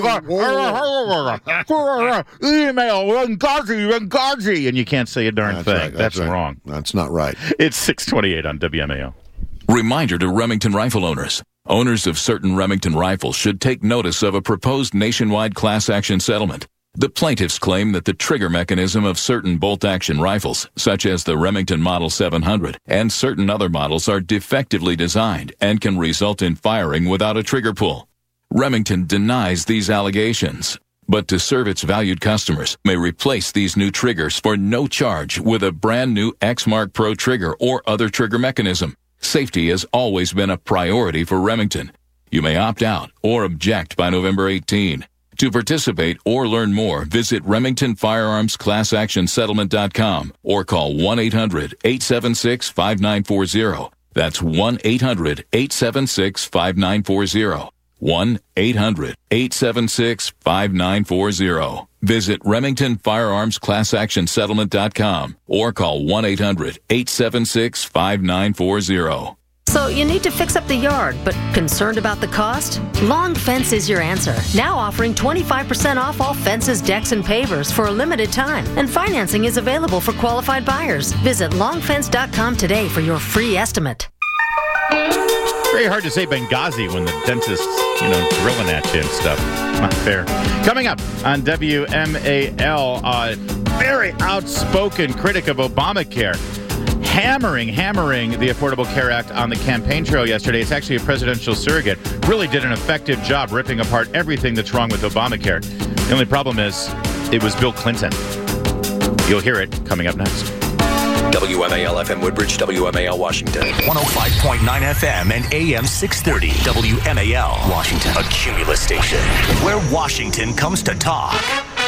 Email Benghazi, Benghazi, and you can't say a darn That's thing. right, that's that's right. wrong. That's not right. It's six twenty-eight on W M A O. Reminder to Remington rifle owners. Owners of certain Remington rifles should take notice of a proposed nationwide class action settlement. The plaintiffs claim that the trigger mechanism of certain bolt-action rifles, such as the Remington Model seven hundred, and certain other models are defectively designed and can result in firing without a trigger pull. Remington denies these allegations, but to serve its valued customers, may replace these new triggers for no charge with a brand new X-Mark Pro trigger or other trigger mechanism. Safety has always been a priority for Remington. You may opt out or object by November eighteenth. To participate or learn more, visit Remington Firearms Class Action Settlement dot com or call one eight hundred eight seven six five nine four zero. That's one eight hundred eight seven six five nine four zero. one eight hundred eight seven six five nine four zero. Visit Remington Firearms Class Action Settlement dot com or call one eight hundred eight seven six five nine four zero. So you need to fix up the yard, but concerned about the cost? Long Fence is your answer. Now offering twenty-five percent off all fences, decks, and pavers for a limited time. And financing is available for qualified buyers. Visit long fence dot com today for your free estimate. Very hard to say Benghazi when the dentist's, you know, drilling at you and stuff. Not fair. Coming up on W M A L, a very outspoken critic of Obamacare. Hammering, hammering the Affordable Care Act on the campaign trail yesterday. It's actually a presidential surrogate. Really did an effective job ripping apart everything that's wrong with Obamacare. The only problem is it was Bill Clinton. You'll hear it coming up next. W M A L F M Woodbridge, W M A L Washington. one oh five point nine F M and A M six thirty. W M A L Washington. A Cumulus station where Washington comes to talk.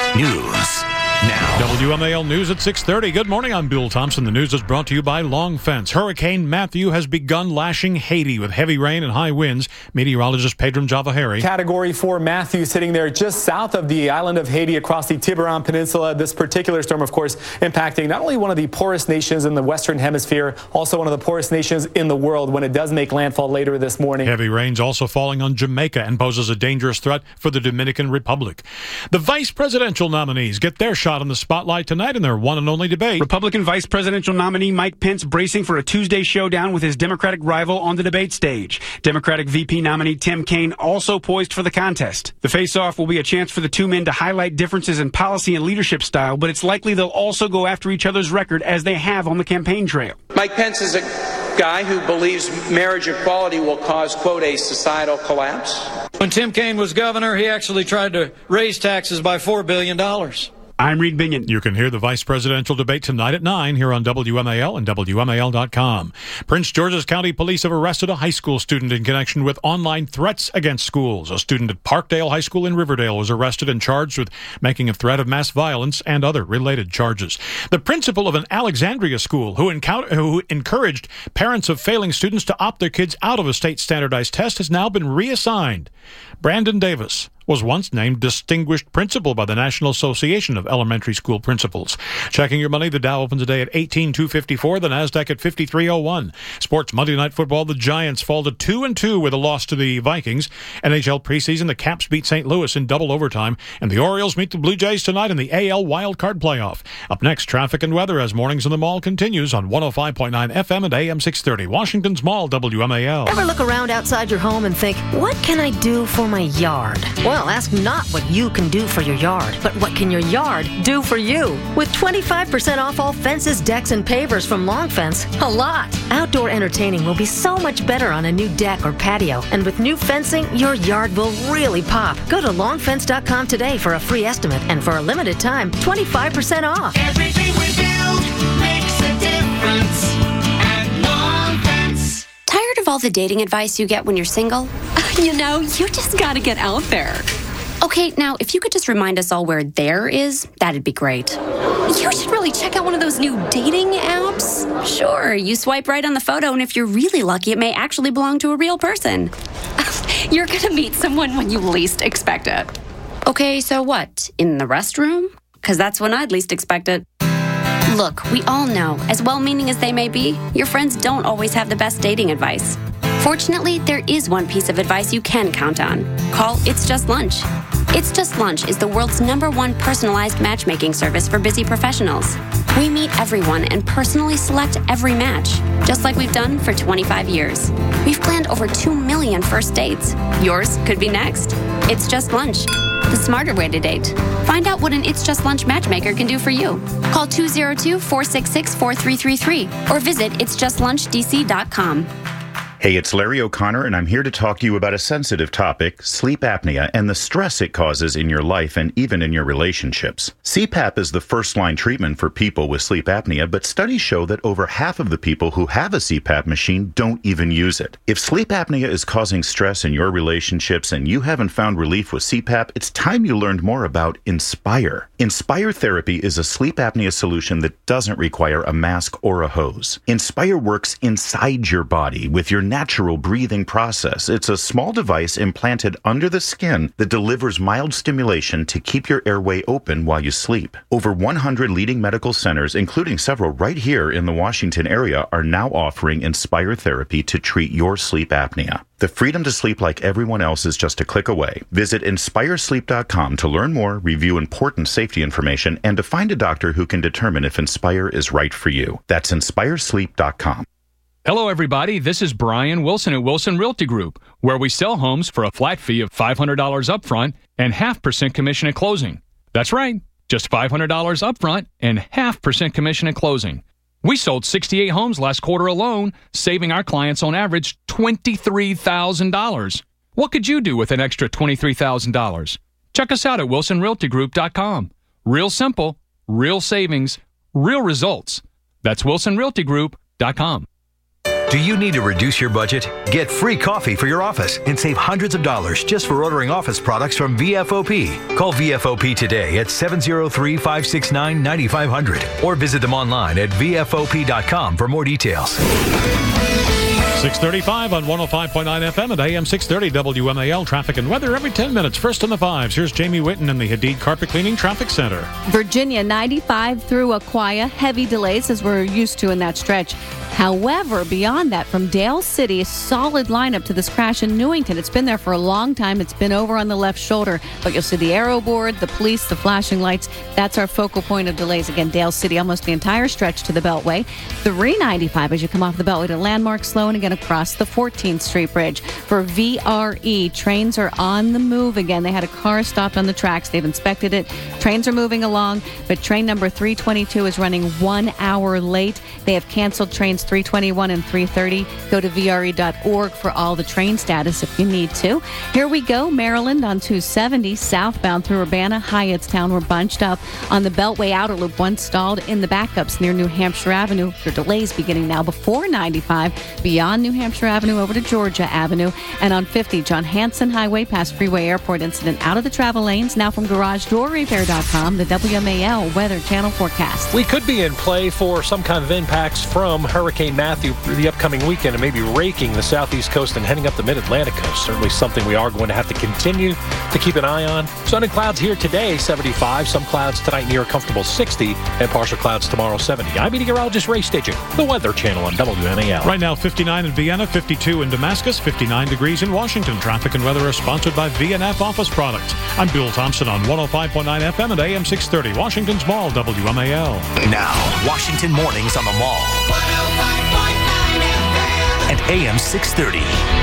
News now. W M A L News at six thirty. Good morning, I'm Bill Thompson. The news is brought to you by Long Fence. Hurricane Matthew has begun lashing Haiti with heavy rain and high winds. Meteorologist Pedram Javahari. Category four Matthew sitting there just south of the island of Haiti across the Tiburon Peninsula. This particular storm, of course, impacting not only one of the poorest nations in the Western Hemisphere, also one of the poorest nations in the world when it does make landfall later this morning. Heavy rains also falling on Jamaica and poses a dangerous threat for the Dominican Republic. The vice presidential nominees get their shot in the spotlight tonight in their one and only debate. Republican vice presidential nominee Mike Pence bracing for a Tuesday showdown with his Democratic rival on the debate stage. Democratic V P nominee Tim Kaine also poised for the contest. The face-off will be a chance for the two men to highlight differences in policy and leadership style, but it's likely they'll also go after each other's record as they have on the campaign trail. Mike Pence is a guy who believes marriage equality will cause, quote, a societal collapse. When Tim Kaine was governor, he actually tried to raise taxes by four billion dollars. I'm Reed Binion. You can hear the vice presidential debate tonight at nine here on W M A L and W M A L dot com. Prince George's County Police have arrested a high school student in connection with online threats against schools. A student at Parkdale High School in Riverdale was arrested and charged with making a threat of mass violence and other related charges. The principal of an Alexandria school who, encounter, who encouraged parents of failing students to opt their kids out of a state standardized test has now been reassigned. Brandon Davis was once named Distinguished Principal by the National Association of Elementary School Principals. Checking your money, the Dow opens today at eighteen two fifty-four, the Nasdaq at fifty-three oh one. Sports Monday Night Football, the Giants fall to two and two with a loss to the Vikings. N H L preseason, the Caps beat Saint Louis in double overtime, and the Orioles meet the Blue Jays tonight in the A L wildcard playoff. Up next, traffic and weather as Mornings in the Mall continues on one oh five point nine F M and A M six thirty. Washington's Mall, W M A L. Ever look around outside your home and think, what can I do for my yard? Well, ask not what you can do for your yard, but what can your yard do for you? With twenty-five percent off all fences, decks, and pavers from Long Fence, a lot. Outdoor entertaining will be so much better on a new deck or patio, and with new fencing, your yard will really pop. Go to long fence dot com today for a free estimate, and for a limited time, twenty-five percent off. Everything we build makes a difference at Long Fence. Tired of all the dating advice you get when you're single? You know, you just gotta get out there. Okay, now, if you could just remind us all where there is, that'd be great. You should really check out one of those new dating apps. Sure, you swipe right on the photo, and if you're really lucky, it may actually belong to a real person. You're gonna meet someone when you least expect it. Okay, so what? In the restroom? Because that's when I'd least expect it. Look, we all know, as well-meaning as they may be, your friends don't always have the best dating advice. Fortunately, there is one piece of advice you can count on. Call It's Just Lunch. It's Just Lunch is the world's number one personalized matchmaking service for busy professionals. We meet everyone and personally select every match, just like we've done for twenty-five years. We've planned over two million first dates. Yours could be next. It's Just Lunch, the smarter way to date. Find out what an It's Just Lunch matchmaker can do for you. Call two oh two, four six six, four three three three or visit its just lunch d c dot com. Hey, it's Larry O'Connor, and I'm here to talk to you about a sensitive topic, sleep apnea, and the stress it causes in your life and even in your relationships. C PAP is the first-line treatment for people with sleep apnea, but studies show that over half of the people who have a C PAP machine don't even use it. If sleep apnea is causing stress in your relationships and you haven't found relief with C PAP, it's time you learned more about Inspire. Inspire Therapy is a sleep apnea solution that doesn't require a mask or a hose. Inspire works inside your body with your natural breathing process. It's a small device implanted under the skin that delivers mild stimulation to keep your airway open while you sleep. Over one hundred leading medical centers, including several right here in the Washington area, are now offering Inspire Therapy to treat your sleep apnea. The freedom to sleep like everyone else is just a click away. Visit inspire sleep dot com to learn more, review important safety information, and to find a doctor who can determine if Inspire is right for you. That's inspire sleep dot com. Hello, everybody. This is Brian Wilson at Wilson Realty Group, where we sell homes for a flat fee of five hundred dollars upfront and half percent commission at closing. That's right, just five hundred dollars upfront and half percent commission at closing. We sold sixty-eight homes last quarter alone, saving our clients on average twenty-three thousand dollars. What could you do with an extra twenty-three thousand dollars? Check us out at wilson realty group dot com. Real simple, real savings, real results. That's wilson realty group dot com. Do you need to reduce your budget? Get free coffee for your office and save hundreds of dollars just for ordering office products from V F O P. Call V F O P today at seven oh three, five six nine, nine five hundred or visit them online at V F O P dot com for more details. six thirty-five on one oh five point nine F M and A M six thirty W M A L. Traffic and weather every ten minutes. First in the fives. Here's Jamie Whitten in the Hadid Carpet Cleaning Traffic Center. Virginia ninety-five through Aquia. Heavy delays as we're used to in that stretch. However, beyond that, from Dale City, a solid lineup to this crash in Newington. It's been there for a long time. It's been over on the left shoulder, but you'll see the arrow board, the police, the flashing lights. That's our focal point of delays. Again, Dale City, almost the entire stretch to the Beltway. three ninety-five as you come off the Beltway to Landmark, slow, and again across the fourteenth Street Bridge. For V R E, trains are on the move again. They had a car stopped on the tracks. They've inspected it. Trains are moving along, but train number three twenty-two is running one hour late. They have canceled trains three twenty-one and three thirty. Go to V R E dot org for all the train status if you need to. Here we go. Maryland on two seventy, southbound through Urbana, Hyattstown. We're bunched up on the Beltway outer loop, one stalled in the backups near New Hampshire Avenue. There are delays beginning now before ninety-five, beyond New Hampshire Avenue over to Georgia Avenue. And on fifty, John Hanson Highway past Freeway Airport incident out of the travel lanes. Now from garage door repair dot com, the W M A L Weather Channel forecast. We could be in play for some kind of impacts from Hurricane Matthew for the upcoming weekend and maybe raking the southeast coast and heading up the mid-Atlantic coast. Certainly something we are going to have to continue to keep an eye on. Sun and clouds here today, seventy-five. Some clouds tonight near a comfortable sixty, and partial clouds tomorrow, seventy. I'm meteorologist Ray Stitchett, the Weather Channel on W M A L. Right now, fifty-nine in Vienna, fifty-two in Damascus, fifty-nine degrees in Washington. Traffic and weather are sponsored by V and F Office Products. I'm Bill Thompson on one oh five point nine F M and A M six thirty. Washington's Mall, W M A L. Now, Washington Mornings on the Mall. And A M six thirty.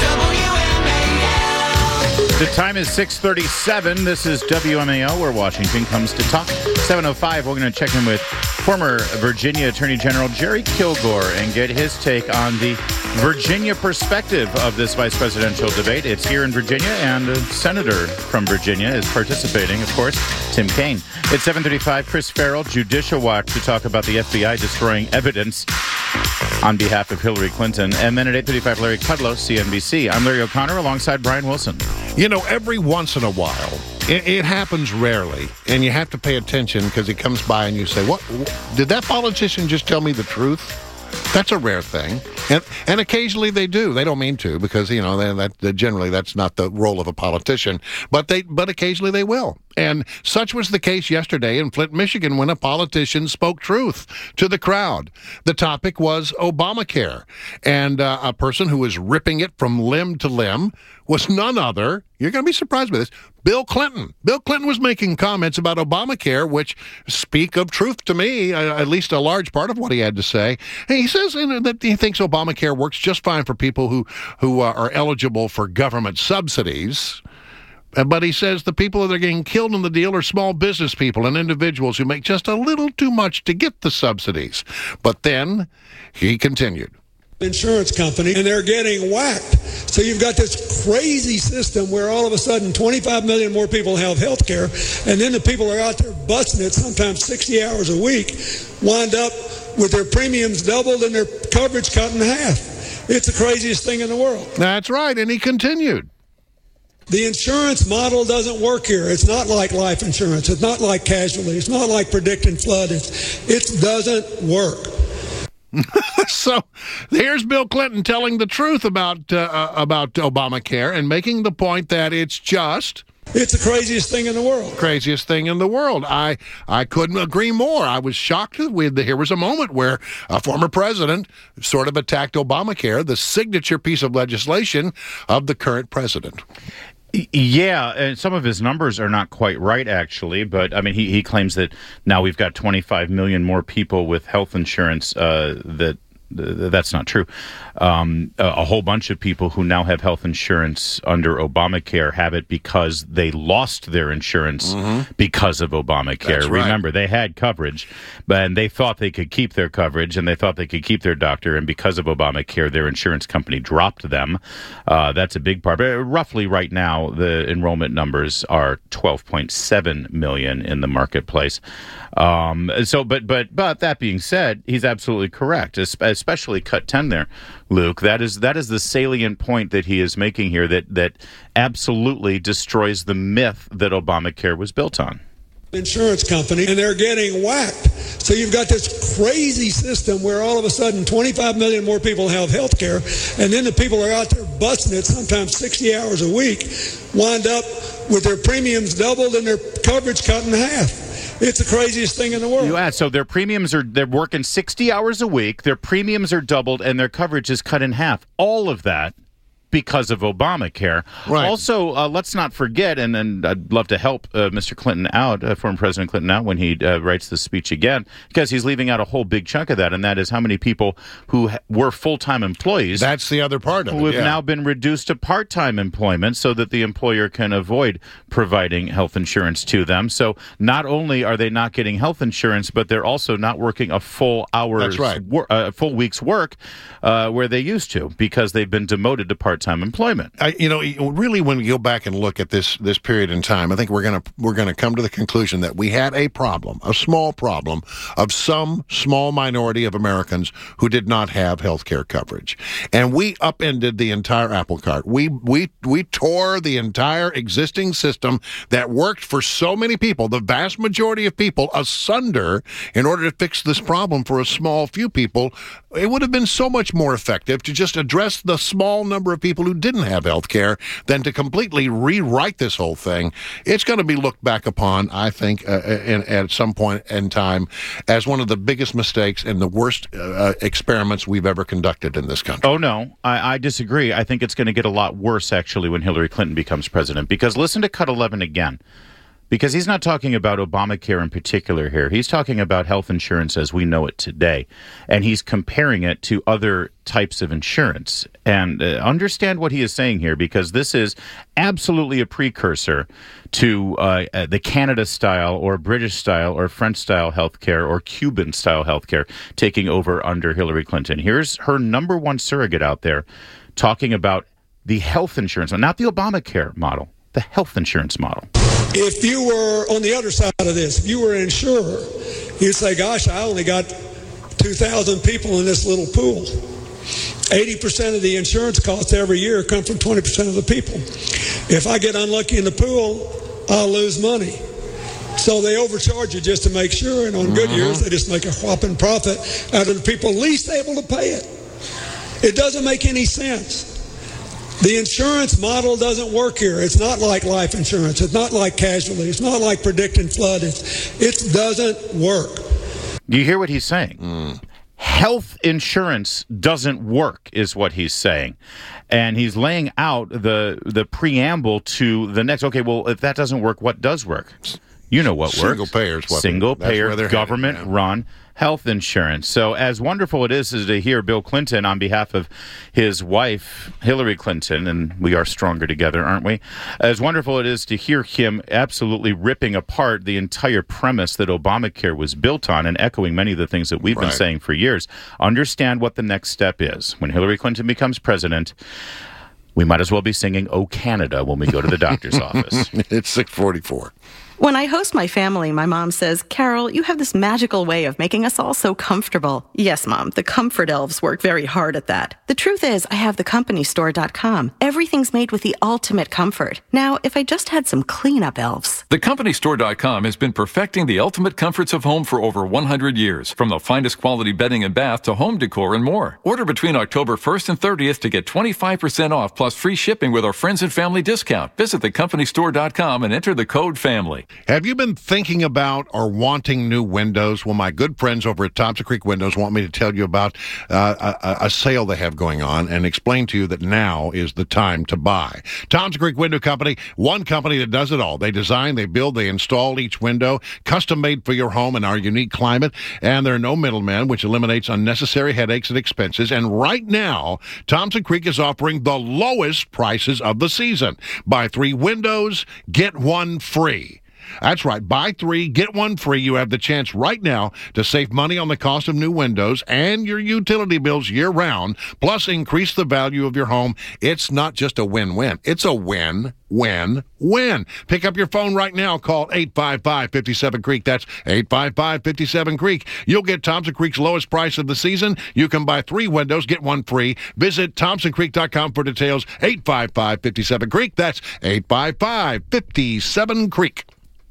The time is six thirty-seven. This is W M A L, where Washington comes to talk. seven oh five, we're going to check in with former Virginia Attorney General Jerry Kilgore and get his take on the Virginia perspective of this vice presidential debate. It's here in Virginia, and a senator from Virginia is participating, of course, Tim Kaine. It's seven thirty-five, Chris Farrell, Judicial Watch, to talk about the F B I destroying evidence on behalf of Hillary Clinton. And then at eight thirty-five, Larry Kudlow, C N B C. I'm Larry O'Connor alongside Brian Wilson. You know, every once in a while, it, it happens rarely, and you have to pay attention because it comes by and you say, "What did that politician just tell me the truth?" That's a rare thing, and and occasionally they do. They don't mean to, because you know that, that generally that's not the role of a politician. But they but occasionally they will. And such was the case yesterday in Flint, Michigan, when a politician spoke truth to the crowd. The topic was Obamacare, and uh, a person who was ripping it from limb to limb was none other, you're going to be surprised by this, Bill Clinton. Bill Clinton was making comments about Obamacare, which speak of truth to me, uh, at least a large part of what he had to say. And he says you know, that he thinks Obamacare works just fine for people who, who uh, are eligible for government subsidies. But he says the people that are getting killed in the deal are small business people and individuals who make just a little too much to get the subsidies. But then he continued. insurance company, and they're getting whacked. So you've got this crazy system where all of a sudden twenty-five million more people have health care, and then the people are out there busting it sometimes sixty hours a week, wind up with their premiums doubled and their coverage cut in half. It's the craziest thing in the world. That's right, and he continued. The insurance model doesn't work here. It's not like life insurance. It's not like casualty. It's not like predicting flood. It's, it doesn't work. So here's Bill Clinton telling the truth about uh, about Obamacare and making the point that it's just... It's the craziest thing in the world. Craziest thing in the world. I I couldn't agree more. I was shocked. With here was a moment where a former president sort of attacked Obamacare, the signature piece of legislation of the current president. Yeah, and some of his numbers are not quite right, actually. But, I mean, he, he claims that now we've got twenty-five million more people with health insurance uh, that that's not true. Um, a, a whole bunch of people who now have health insurance under Obamacare have it because they lost their insurance mm-hmm. because of Obamacare. That's right. Remember, they had coverage, but and they thought they could keep their coverage, and they thought they could keep their doctor, and because of Obamacare, their insurance company dropped them. Uh, that's a big part. But roughly right now, the enrollment numbers are twelve point seven million in the marketplace. Um, so, but but but that being said, he's absolutely correct, especially cut ten there, Luke. That is that is the salient point that he is making here. That that absolutely destroys the myth that Obamacare was built on. Insurance company, and they're getting whacked. So you've got this crazy system where all of a sudden twenty-five million more people have health care, and then the people are out there busting it sometimes sixty hours a week, wind up with their premiums doubled and their coverage cut in half. It's the craziest thing in the world. You add, so their premiums are, they're working sixty hours a week, their premiums are doubled, and their coverage is cut in half. All of that because of Obamacare. Right. Also, uh, let's not forget, and, and I'd love to help uh, Mister Clinton out, uh, former President Clinton out, when he uh, writes this speech again, because he's leaving out a whole big chunk of that, and that is how many people who ha- were full-time employees. That's the other part of it, who have yeah. now been reduced to part-time employment so that the employer can avoid providing health insurance to them. So not only are they not getting health insurance, but they're also not working a full hours, That's right. wor- uh, full week's work uh, where they used to, because they've been demoted to part-time employment. I, you know, really, when we go back and look at this this period in time, I think we're gonna we're gonna come to the conclusion that we had a problem, a small problem, of some small minority of Americans who did not have health care coverage, and we upended the entire apple cart. We we we tore the entire existing system that worked for so many people, the vast majority of people, asunder in order to fix this problem for a small few people. It would have been so much more effective to just address the small number of people who didn't have health care than to completely rewrite this whole thing. It's going to be looked back upon, I think, uh, in, at some point in time as one of the biggest mistakes and the worst uh, experiments we've ever conducted in this country. Oh, no, I, I disagree. I think it's going to get a lot worse, actually, when Hillary Clinton becomes president, because listen to Cut eleven again. Because he's not talking about Obamacare in particular here. He's talking about health insurance as we know it today. And he's comparing it to other types of insurance. And uh, understand what he is saying here, because this is absolutely a precursor to uh, uh, the Canada-style or British-style or French-style healthcare or Cuban-style healthcare taking over under Hillary Clinton. Here's her number one surrogate out there talking about the health insurance, not the Obamacare model, the health insurance model. If you were on the other side of this, if you were an insurer, you'd say, gosh, I only got two thousand people in this little pool. eighty percent of the insurance costs every year come from twenty percent of the people. If I get unlucky in the pool, I'll lose money. So they overcharge you just to make sure, and on good mm-hmm. years, they just make a whopping profit out of the people least able to pay it. It doesn't make any sense. The insurance model doesn't work here. It's not like life insurance. It's not like casualty. It's not like predicting flood. It's, it doesn't work. Do you hear what he's saying? Mm. Health insurance doesn't work is what he's saying. And he's laying out the the preamble to the next. Okay, well, if that doesn't work, what does work? You know what Single works. Single payers. Single payer, government run health insurance. So as wonderful it is, is to hear Bill Clinton on behalf of his wife, Hillary Clinton, and we are stronger together, aren't we? As wonderful it is to hear him absolutely ripping apart the entire premise that Obamacare was built on and echoing many of the things that we've Right. been saying for years. Understand what the next step is. When Hillary Clinton becomes president, we might as well be singing "Oh Canada" when we go to the doctor's office. It's six forty-four. When I host my family, my mom says, Carol, you have this magical way of making us all so comfortable. Yes, Mom, the comfort elves work very hard at that. The truth is, I have the company store dot com. Everything's made with the ultimate comfort. Now, if I just had some cleanup elves. The company store dot com has been perfecting the ultimate comforts of home for over one hundred years. From the finest quality bedding and bath to home decor and more. Order between October first and thirtieth to get twenty-five percent off plus free shipping with our friends and family discount. Visit the company store dot com and enter the code FAMILY. Have you been thinking about or wanting new windows? Well, my good friends over at Thompson Creek Windows want me to tell you about uh, a, a sale they have going on and explain to you that now is the time to buy. Thompson Creek Window Company, one company that does it all. They design, they build, they install each window, custom made for your home in our unique climate, and there are no middlemen, which eliminates unnecessary headaches and expenses. And right now, Thompson Creek is offering the lowest prices of the season. Buy three windows, get one free. That's right. Buy three, get one free. You have the chance right now to save money on the cost of new windows and your utility bills year-round, plus increase the value of your home. It's not just a win-win. It's a win, win, win. Pick up your phone right now. Call eight five five, five seven, Creek. That's eight five five, five seven, Creek. You'll get Thompson Creek's lowest price of the season. You can buy three windows, get one free. Visit thompson creek dot com for details. eight five five, five seven, Creek. That's eight five five, five seven, Creek.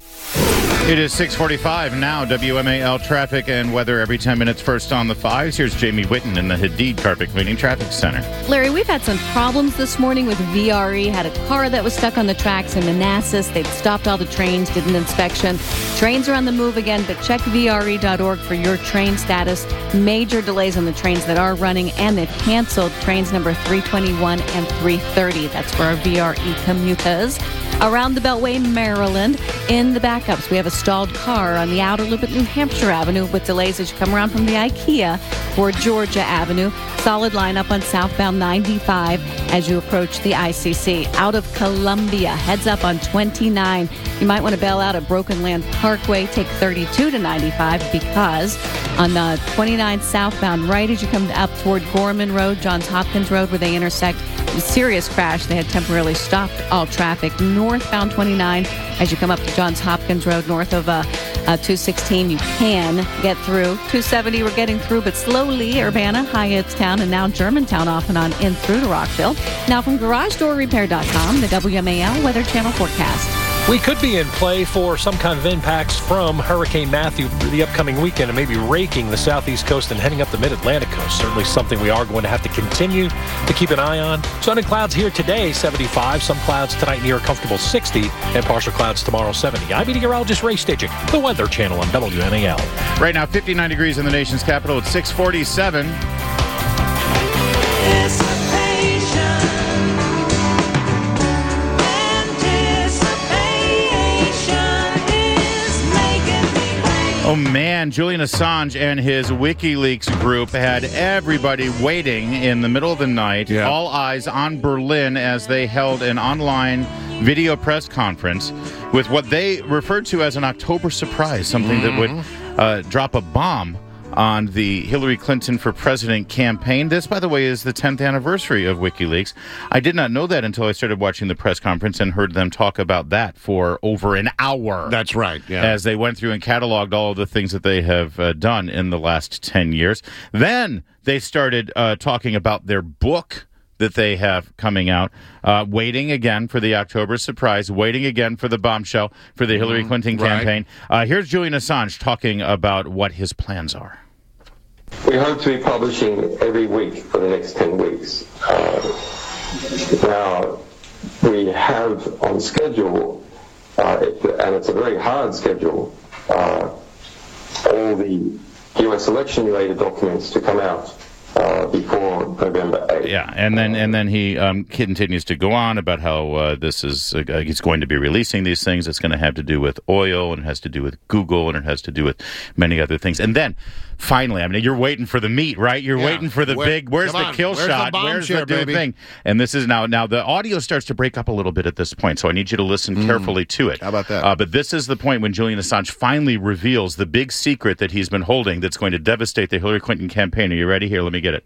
It is six forty-five now. W M A L traffic and weather every ten minutes. First on the fives. Here's Jamie Whitten in the Hadid Carpet Cleaning Traffic Center. Larry, we've had some problems this morning with V R E. Had a car that was stuck on the tracks in Manassas. They'd stopped all the trains, did an inspection. Trains are on the move again, but check V R E dot org for your train status. Major delays on the trains that are running, and they've canceled trains number three twenty-one and three thirty. That's for our V R E commuters. Around the Beltway, Maryland, in the backups, we have a stalled car on the outer loop at New Hampshire Avenue with delays as you come around from the IKEA for Georgia Avenue. Solid lineup on southbound ninety-five as you approach the I C C. Out of Columbia, heads up on twenty-nine. You might want to bail out at Broken Land Parkway. Take thirty-two to ninety-five because on the twenty-nine southbound, right as you come up toward Gorman Road, Johns Hopkins Road, where they intersect, a serious crash. They had temporarily stopped all traffic. Northbound twenty-nine, as you come up to Johns Hopkins Road, north of uh, uh, two sixteen, you can get through. two seventy, we're getting through, but slowly. Urbana, Hyattstown, and now Germantown off and on in through to Rockville. Now from garage door repair dot com, the W M A L Weather Channel forecast. We could be in play for some kind of impacts from Hurricane Matthew for the upcoming weekend and maybe raking the southeast coast and heading up the mid-Atlantic coast. Certainly something we are going to have to continue to keep an eye on. Sun and clouds here today, seventy-five. Some clouds tonight near a comfortable sixty. And partial clouds tomorrow, seventy. I'm meteorologist Ray Stitchick, the Weather Channel on W M A L. Right now, fifty-nine degrees in the nation's capital. It's six forty-seven. Oh, man, Julian Assange and his WikiLeaks group had everybody waiting in the middle of the night, yeah. All eyes on Berlin as they held an online video press conference with what they referred to as an October surprise, something mm-hmm. that would uh, drop a bomb on the Hillary Clinton for President campaign. This, by the way, is the tenth anniversary of WikiLeaks. I did not know that until I started watching the press conference and heard them talk about that for over an hour. That's right, yeah. As they went through and cataloged all of the things that they have uh, done in the last ten years. Then they started uh, talking about their book that they have coming out, uh, waiting again for the October surprise, waiting again for the bombshell for the Hillary Clinton right. campaign. Uh, here's Julian Assange talking about what his plans are. We hope to be publishing every week for the next ten weeks. Uh, now, we have on schedule, uh, and it's a very hard schedule, uh, all the U S election-related documents to come out uh, before November eighth. Yeah, and then and then he um, continues to go on about how uh, this is uh, he's going to be releasing these things. It's going to have to do with oil, and it has to do with Google, and it has to do with many other things. And then finally, I mean, you're waiting for the meat, right? You're Yeah. waiting for the Where- big. Where's come the on. kill Where's the shot? bomb Where's share, the new baby? thing? And this is now now the audio starts to break up a little bit at this point, so I need you to listen carefully to it. How about that? Uh, but this is the point when Julian Assange finally reveals the big secret that he's been holding that's going to devastate the Hillary Clinton campaign. Are you ready? Here, let me get it.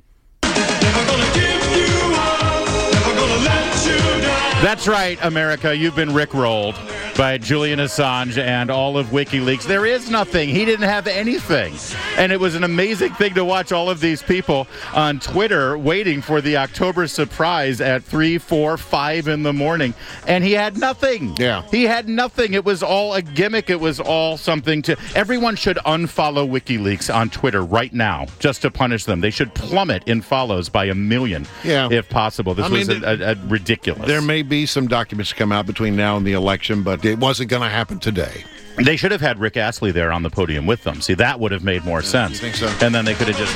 That's right, America. You've been rickrolled by Julian Assange and all of WikiLeaks. There is nothing. He didn't have anything. And it was an amazing thing to watch all of these people on Twitter waiting for the October surprise at three, four, five in the morning. And he had nothing. Yeah. He had nothing. It was all a gimmick. It was all something to... Everyone should unfollow WikiLeaks on Twitter right now just to punish them. They should plummet in follows by a million, Yeah. if possible. This I mean, was a, a, a ridiculous. There may be some documents come out between now and the election, but it wasn't going to happen today. They should have had Rick Astley there on the podium with them. See, that would have made more sense. You think so? And then they could have just...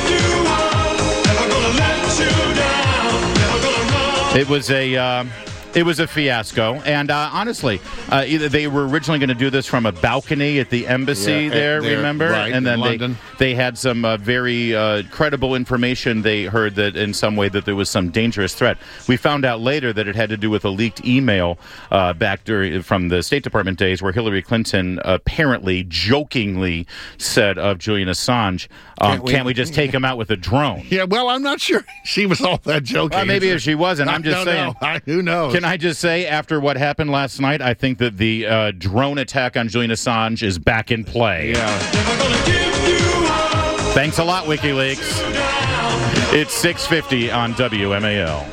It was a... Uh, It was a fiasco, and uh, honestly, uh, either they were originally going to do this from a balcony at the embassy Yeah, there, there, remember? right, and then in they London. they had some uh, very uh, credible information. They heard that in some way that there was some dangerous threat. We found out later that it had to do with a leaked email uh, back during, from the State Department days where Hillary Clinton apparently jokingly said of Julian Assange, um, Can't we- can't we just take him out with a drone? Yeah, well, I'm not sure she was all that joking. Well, maybe if she wasn't. I'm I just don't saying. know. I- who knows? Can I just say, after what happened last night, I think that the uh, drone attack on Julian Assange is back in play. Yeah. Thanks a lot, WikiLeaks. It's six fifty on W M A L.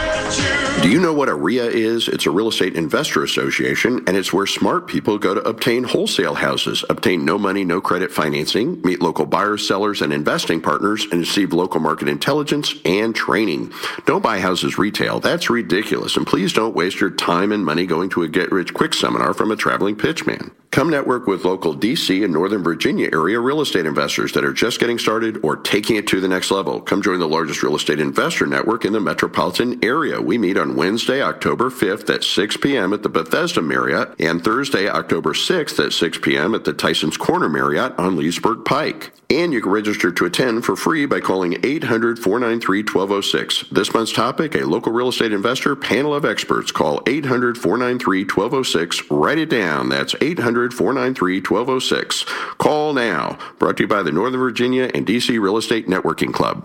Do you know what a R I A is? It's a real estate investor association, and it's where smart people go to obtain wholesale houses, obtain no money, no credit financing, meet local buyers, sellers, and investing partners, and receive local market intelligence and training. Don't buy houses retail. That's ridiculous. And please don't waste your time and money going to a get-rich-quick seminar from a traveling pitchman. Come network with local D C and Northern Virginia area real estate investors that are just getting started or taking it to the next level. Come join the largest real estate investor network in the metropolitan area. We meet on Wednesday, October fifth at six p.m. at the Bethesda Marriott and Thursday, October sixth at six p.m. at the Tyson's Corner Marriott on Leesburg Pike. And you can register to attend for free by calling eight hundred, four nine three, one two zero six. This month's topic, a local real estate investor panel of experts. Call eight hundred, four nine three, one two zero six. Write it down. That's eight hundred, four nine three, one two zero six. Call now. Brought to you by the Northern Virginia and D C Real Estate Networking Club.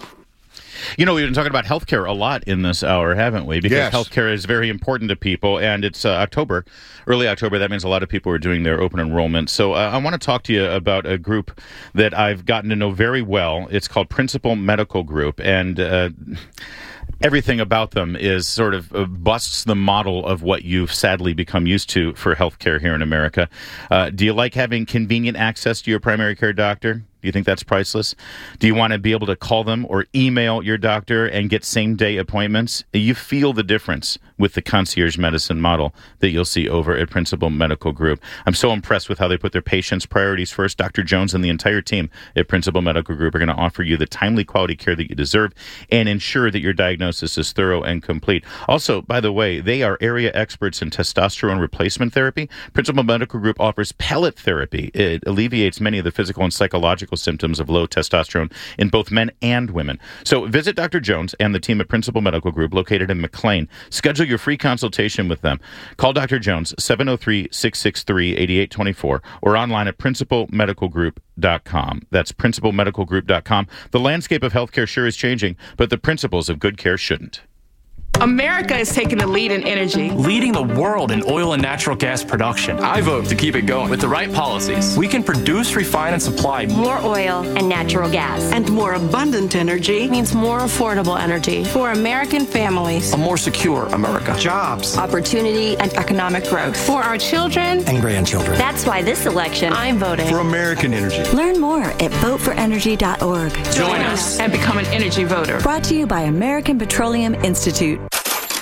You know, we've been talking about healthcare a lot in this hour, haven't we? Because Yes. healthcare is very important to people, and it's uh, October, early October. That means a lot of people are doing their open enrollment. So uh, I want to talk to you about a group that I've gotten to know very well. It's called Principal Medical Group, and uh, everything about them is sort of uh, busts the model of what you've sadly become used to for healthcare here in America. Uh, do you like having convenient access to your primary care doctor? Do you think that's priceless? Do you want to be able to call them or email your doctor and get same-day appointments? You feel the difference with the concierge medicine model that you'll see over at Principal Medical Group. I'm so impressed with how they put their patients' priorities first. Doctor Jones and the entire team at Principal Medical Group are going to offer you the timely quality care that you deserve and ensure that your diagnosis is thorough and complete. Also, by the way, they are area experts in testosterone replacement therapy. Principal Medical Group offers pellet therapy. It alleviates many of the physical and psychological symptoms of low testosterone in both men and women. So visit Doctor Jones and the team at Principal Medical Group located in McLean. Schedule your free consultation with them. Call Doctor Jones, seven oh three, six six three, eight eight two four, or online at principal medical group dot com. That's principal medical group dot com. The landscape of healthcare sure is changing, but the principles of good care shouldn't. America is taking the lead in energy. Leading the world in oil and natural gas production. I vote to keep it going. With the right policies, we can produce, refine, and supply more oil and natural gas. And more abundant energy means more affordable energy for American families. A more secure America. Jobs, opportunity, and economic growth for our children and grandchildren. That's why this election, I'm voting for American energy. Learn more at vote for energy dot org. Join us and become an energy voter. Brought to you by American Petroleum Institute.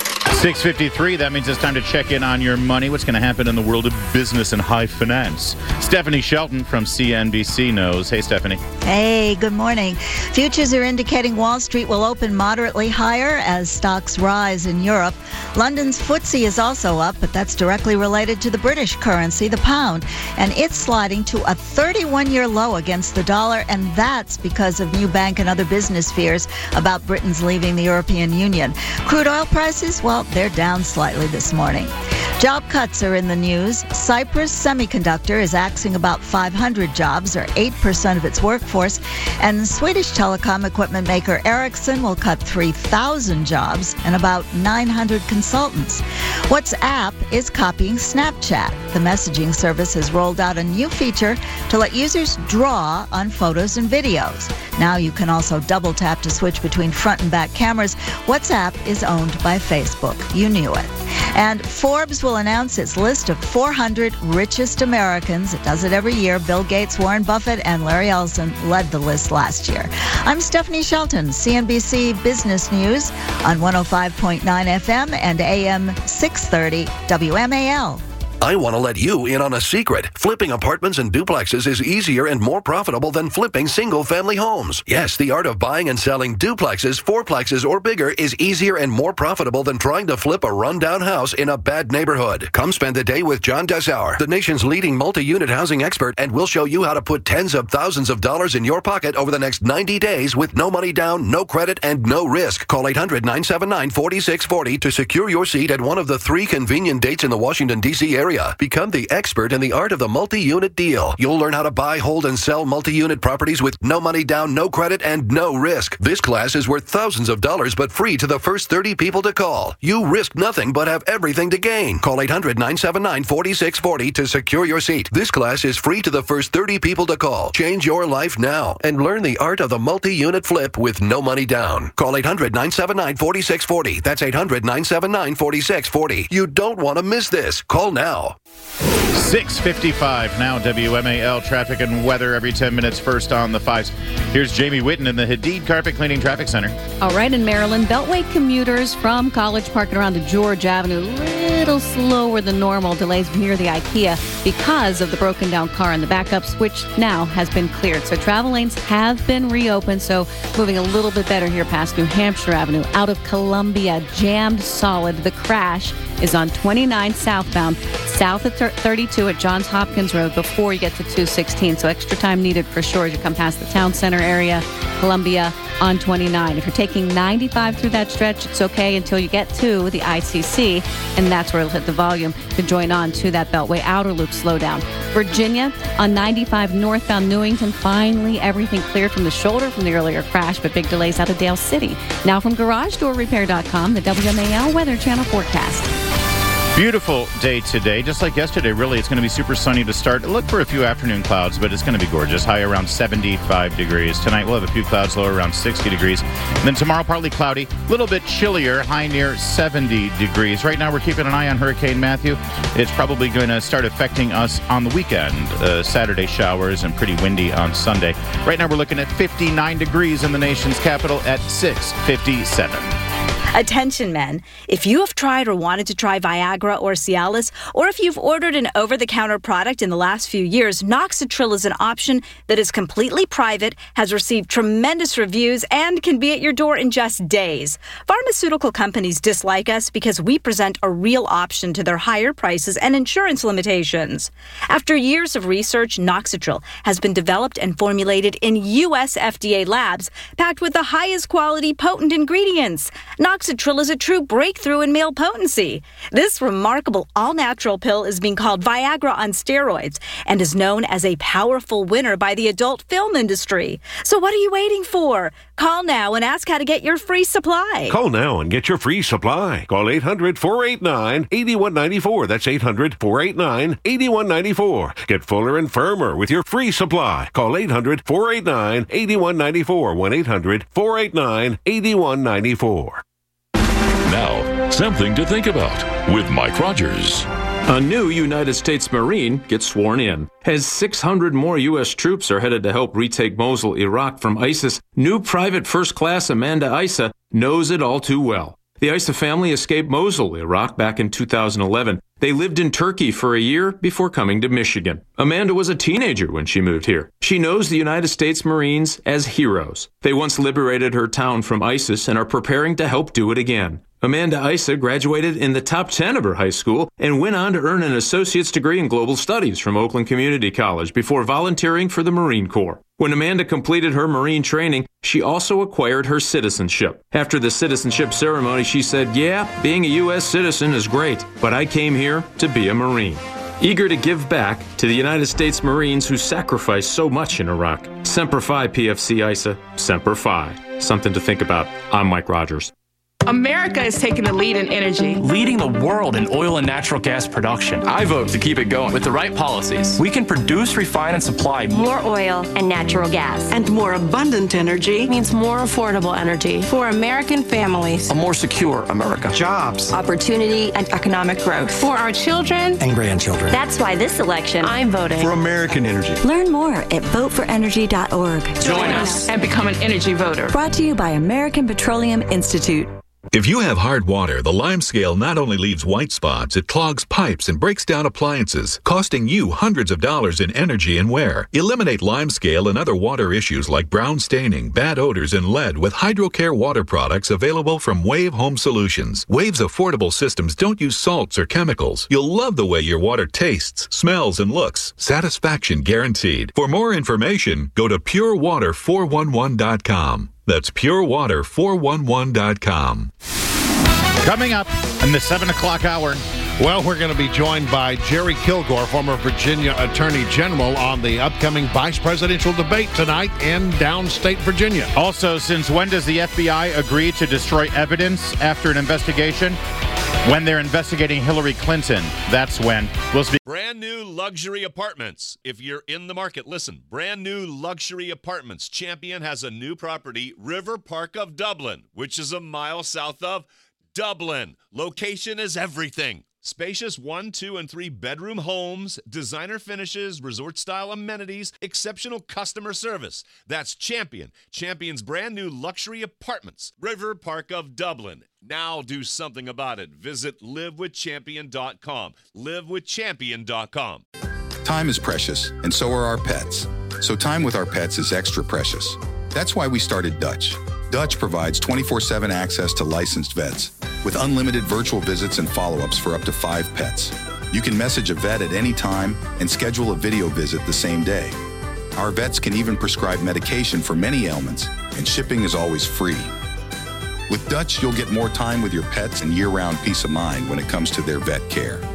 six fifty-three, that means it's time to check in on your money. What's going to happen in the world of business and high finance? Stephanie Shelton from C N B C knows. Hey, Stephanie. Hey, good morning. Futures are indicating Wall Street will open moderately higher as stocks rise in Europe. London's F T S E is also up, but that's directly related to the British currency, the pound, and it's sliding to a thirty-one-year low against the dollar, and that's because of new bank and other business fears about Britain's leaving the European Union. Crude oil prices, well, they're down slightly this morning. Job cuts are in the news. Cypress Semiconductor is axing about five hundred jobs, or eight percent of its workforce, and Swedish telecom equipment maker Ericsson will cut three thousand jobs and about nine hundred consultants. WhatsApp is copying Snapchat. The messaging service has rolled out a new feature to let users draw on photos and videos. Now you can also double tap to switch between front and back cameras. WhatsApp is owned by Facebook. You knew it. And Forbes will announce its list of four hundred richest Americans. It does it every year. Bill Gates, Warren Buffett, and Larry Ellison led the list last year. I'm Stephanie Shelton, C N B C Business News on one oh five point nine F M and A M six thirty W M A L. I want to let you in on a secret. Flipping apartments and duplexes is easier and more profitable than flipping single-family homes. Yes, the art of buying and selling duplexes, fourplexes, or bigger is easier and more profitable than trying to flip a rundown house in a bad neighborhood. Come spend the day with John Dessauer, the nation's leading multi-unit housing expert, and we'll show you how to put tens of thousands of dollars in your pocket over the next ninety days with no money down, no credit, and no risk. Call eight hundred, nine seven nine, four six four zero to secure your seat at one of the three convenient dates in the Washington, D C area. Become the expert in the art of the multi-unit deal. You'll learn how to buy, hold, and sell multi-unit properties with no money down, no credit, and no risk. This class is worth thousands of dollars, but free to the first thirty people to call. You risk nothing, but have everything to gain. Call eight hundred, nine seven nine, four six four zero to secure your seat. This class is free to the first thirty people to call. Change your life now and learn the art of the multi-unit flip with no money down. Call eight hundred, nine seven nine, four six four zero. That's eight hundred, nine seven nine, four six four zero. You don't want to miss this. Call now. six fifty-five now, W M A L traffic and weather every ten minutes first on the fives. Here's Jamie Whitten in the Hadid Carpet Cleaning Traffic Center. All right, in Maryland, Beltway commuters from College Park and around to George Avenue, a little slower than normal. Delays near the IKEA because of the broken down car and the backups, which now has been cleared. So travel lanes have been reopened, so moving a little bit better here past New Hampshire Avenue. Out of Columbia, jammed solid. The crash is on twenty-nine southbound, south of thirty-two at Johns Hopkins Road before you get to two sixteen. So extra time needed for sure as you come past the town center area, Columbia on twenty-nine. If you're taking ninety-five through that stretch, it's okay until you get to the I C C, and that's where it'll hit the volume to join on to that Beltway outer loop slowdown. Virginia on ninety-five northbound Newington, finally everything cleared from the shoulder from the earlier crash, but big delays out of Dale City. Now from garage door repair dot com, the W M A L Weather Channel forecast. Beautiful day today. Just like yesterday, really, it's going to be super sunny to start. Look for a few afternoon clouds, but it's going to be gorgeous. High around seventy-five degrees. Tonight, we'll have a few clouds, low around sixty degrees. And then tomorrow, partly cloudy, a little bit chillier, high near seventy degrees. Right now, we're keeping an eye on Hurricane Matthew. It's probably going to start affecting us on the weekend. Uh, Saturday showers and pretty windy on Sunday. Right now, we're looking at fifty-nine degrees in the nation's capital at six fifty-seven. Attention, men. If you have tried or wanted to try Viagra or Cialis, or if you've ordered an over-the-counter product in the last few years, Noxitril is an option that is completely private, has received tremendous reviews, and can be at your door in just days. Pharmaceutical companies dislike us because we present a real option to their higher prices and insurance limitations. After years of research, Noxitril has been developed and formulated in U S F D A labs, packed with the highest quality potent ingredients. Noxitril is a true breakthrough in male potency. This remarkable all-natural pill is being called Viagra on steroids and is known as a powerful winner by the adult film industry. So what are you waiting for? Call now and ask how to get your free supply. Call now and get your free supply. Call eight hundred, four eight nine, eight one nine four. That's eight hundred, four eight nine, eight one nine four. Get fuller and firmer with your free supply. Call eight hundred, four eight nine, eight one nine four. one eight hundred, four eight nine, eight one nine four. Now, something to think about with Mike Rogers. A new United States Marine gets sworn in. As six hundred more U S troops are headed to help retake Mosul, Iraq from ISIS, new Private First Class Amanda Issa knows it all too well. The Issa family escaped Mosul, Iraq, back in two thousand eleven. They lived in Turkey for a year before coming to Michigan. Amanda was a teenager when she moved here. She knows the United States Marines as heroes. They once liberated her town from ISIS and are preparing to help do it again. Amanda Issa graduated in the top ten of her high school and went on to earn an associate's degree in global studies from Oakland Community College before volunteering for the Marine Corps. When Amanda completed her Marine training, she also acquired her citizenship. After the citizenship ceremony, she said, "Yeah, being a U S citizen is great, but I came here to be a Marine." Eager to give back to the United States Marines who sacrificed so much in Iraq. Semper Fi, P F C Issa. Semper Fi. Something to think about. I'm Mike Rogers. America is taking the lead in energy. Leading the world in oil and natural gas production. I vote to keep it going. With the right policies, we can produce, refine, and supply more oil and natural gas. And more abundant energy means more affordable energy for American families. A more secure America. Jobs, opportunity, and economic growth. For our children and grandchildren. That's why this election, I'm voting for American energy. Learn more at vote for energy dot org. Join us and become an energy voter. Brought to you by American Petroleum Institute. If you have hard water, the Lime Scale not only leaves white spots, it clogs pipes and breaks down appliances, costing you hundreds of dollars in energy and wear. Eliminate Lime Scale and other water issues like brown staining, bad odors, and lead with HydroCare water products available from Wave Home Solutions. Wave's affordable systems don't use salts or chemicals. You'll love the way your water tastes, smells, and looks. Satisfaction guaranteed. For more information, go to pure water four one one dot com. That's pure water four one one dot com. Coming up in the seven o'clock hour. Well, we're going to be joined by Jerry Kilgore, former Virginia Attorney General, on the upcoming vice presidential debate tonight in downstate Virginia. Also, since when does the F B I agree to destroy evidence after an investigation? When they're investigating Hillary Clinton, that's when. We'll speak. Brand new luxury apartments. If you're in the market, listen. Brand new luxury apartments. Champion has a new property, River Park of Dublin, which is a mile south of Dublin. Location is everything. Spacious one, two, and three bedroom homes, designer finishes, resort-style amenities, exceptional customer service. That's Champion. Champion's brand new luxury apartments. River Park of Dublin. Now do something about it. Visit live with champion dot com. live with champion dot com. Time is precious, and so are our pets. So time with our pets is extra precious. That's why we started Dutch. Dutch provides twenty-four seven access to licensed vets with unlimited virtual visits and follow-ups for up to five pets. You can message a vet at any time and schedule a video visit the same day. Our vets can even prescribe medication for many ailments, and shipping is always free. With Dutch, you'll get more time with your pets and year-round peace of mind when it comes to their vet care.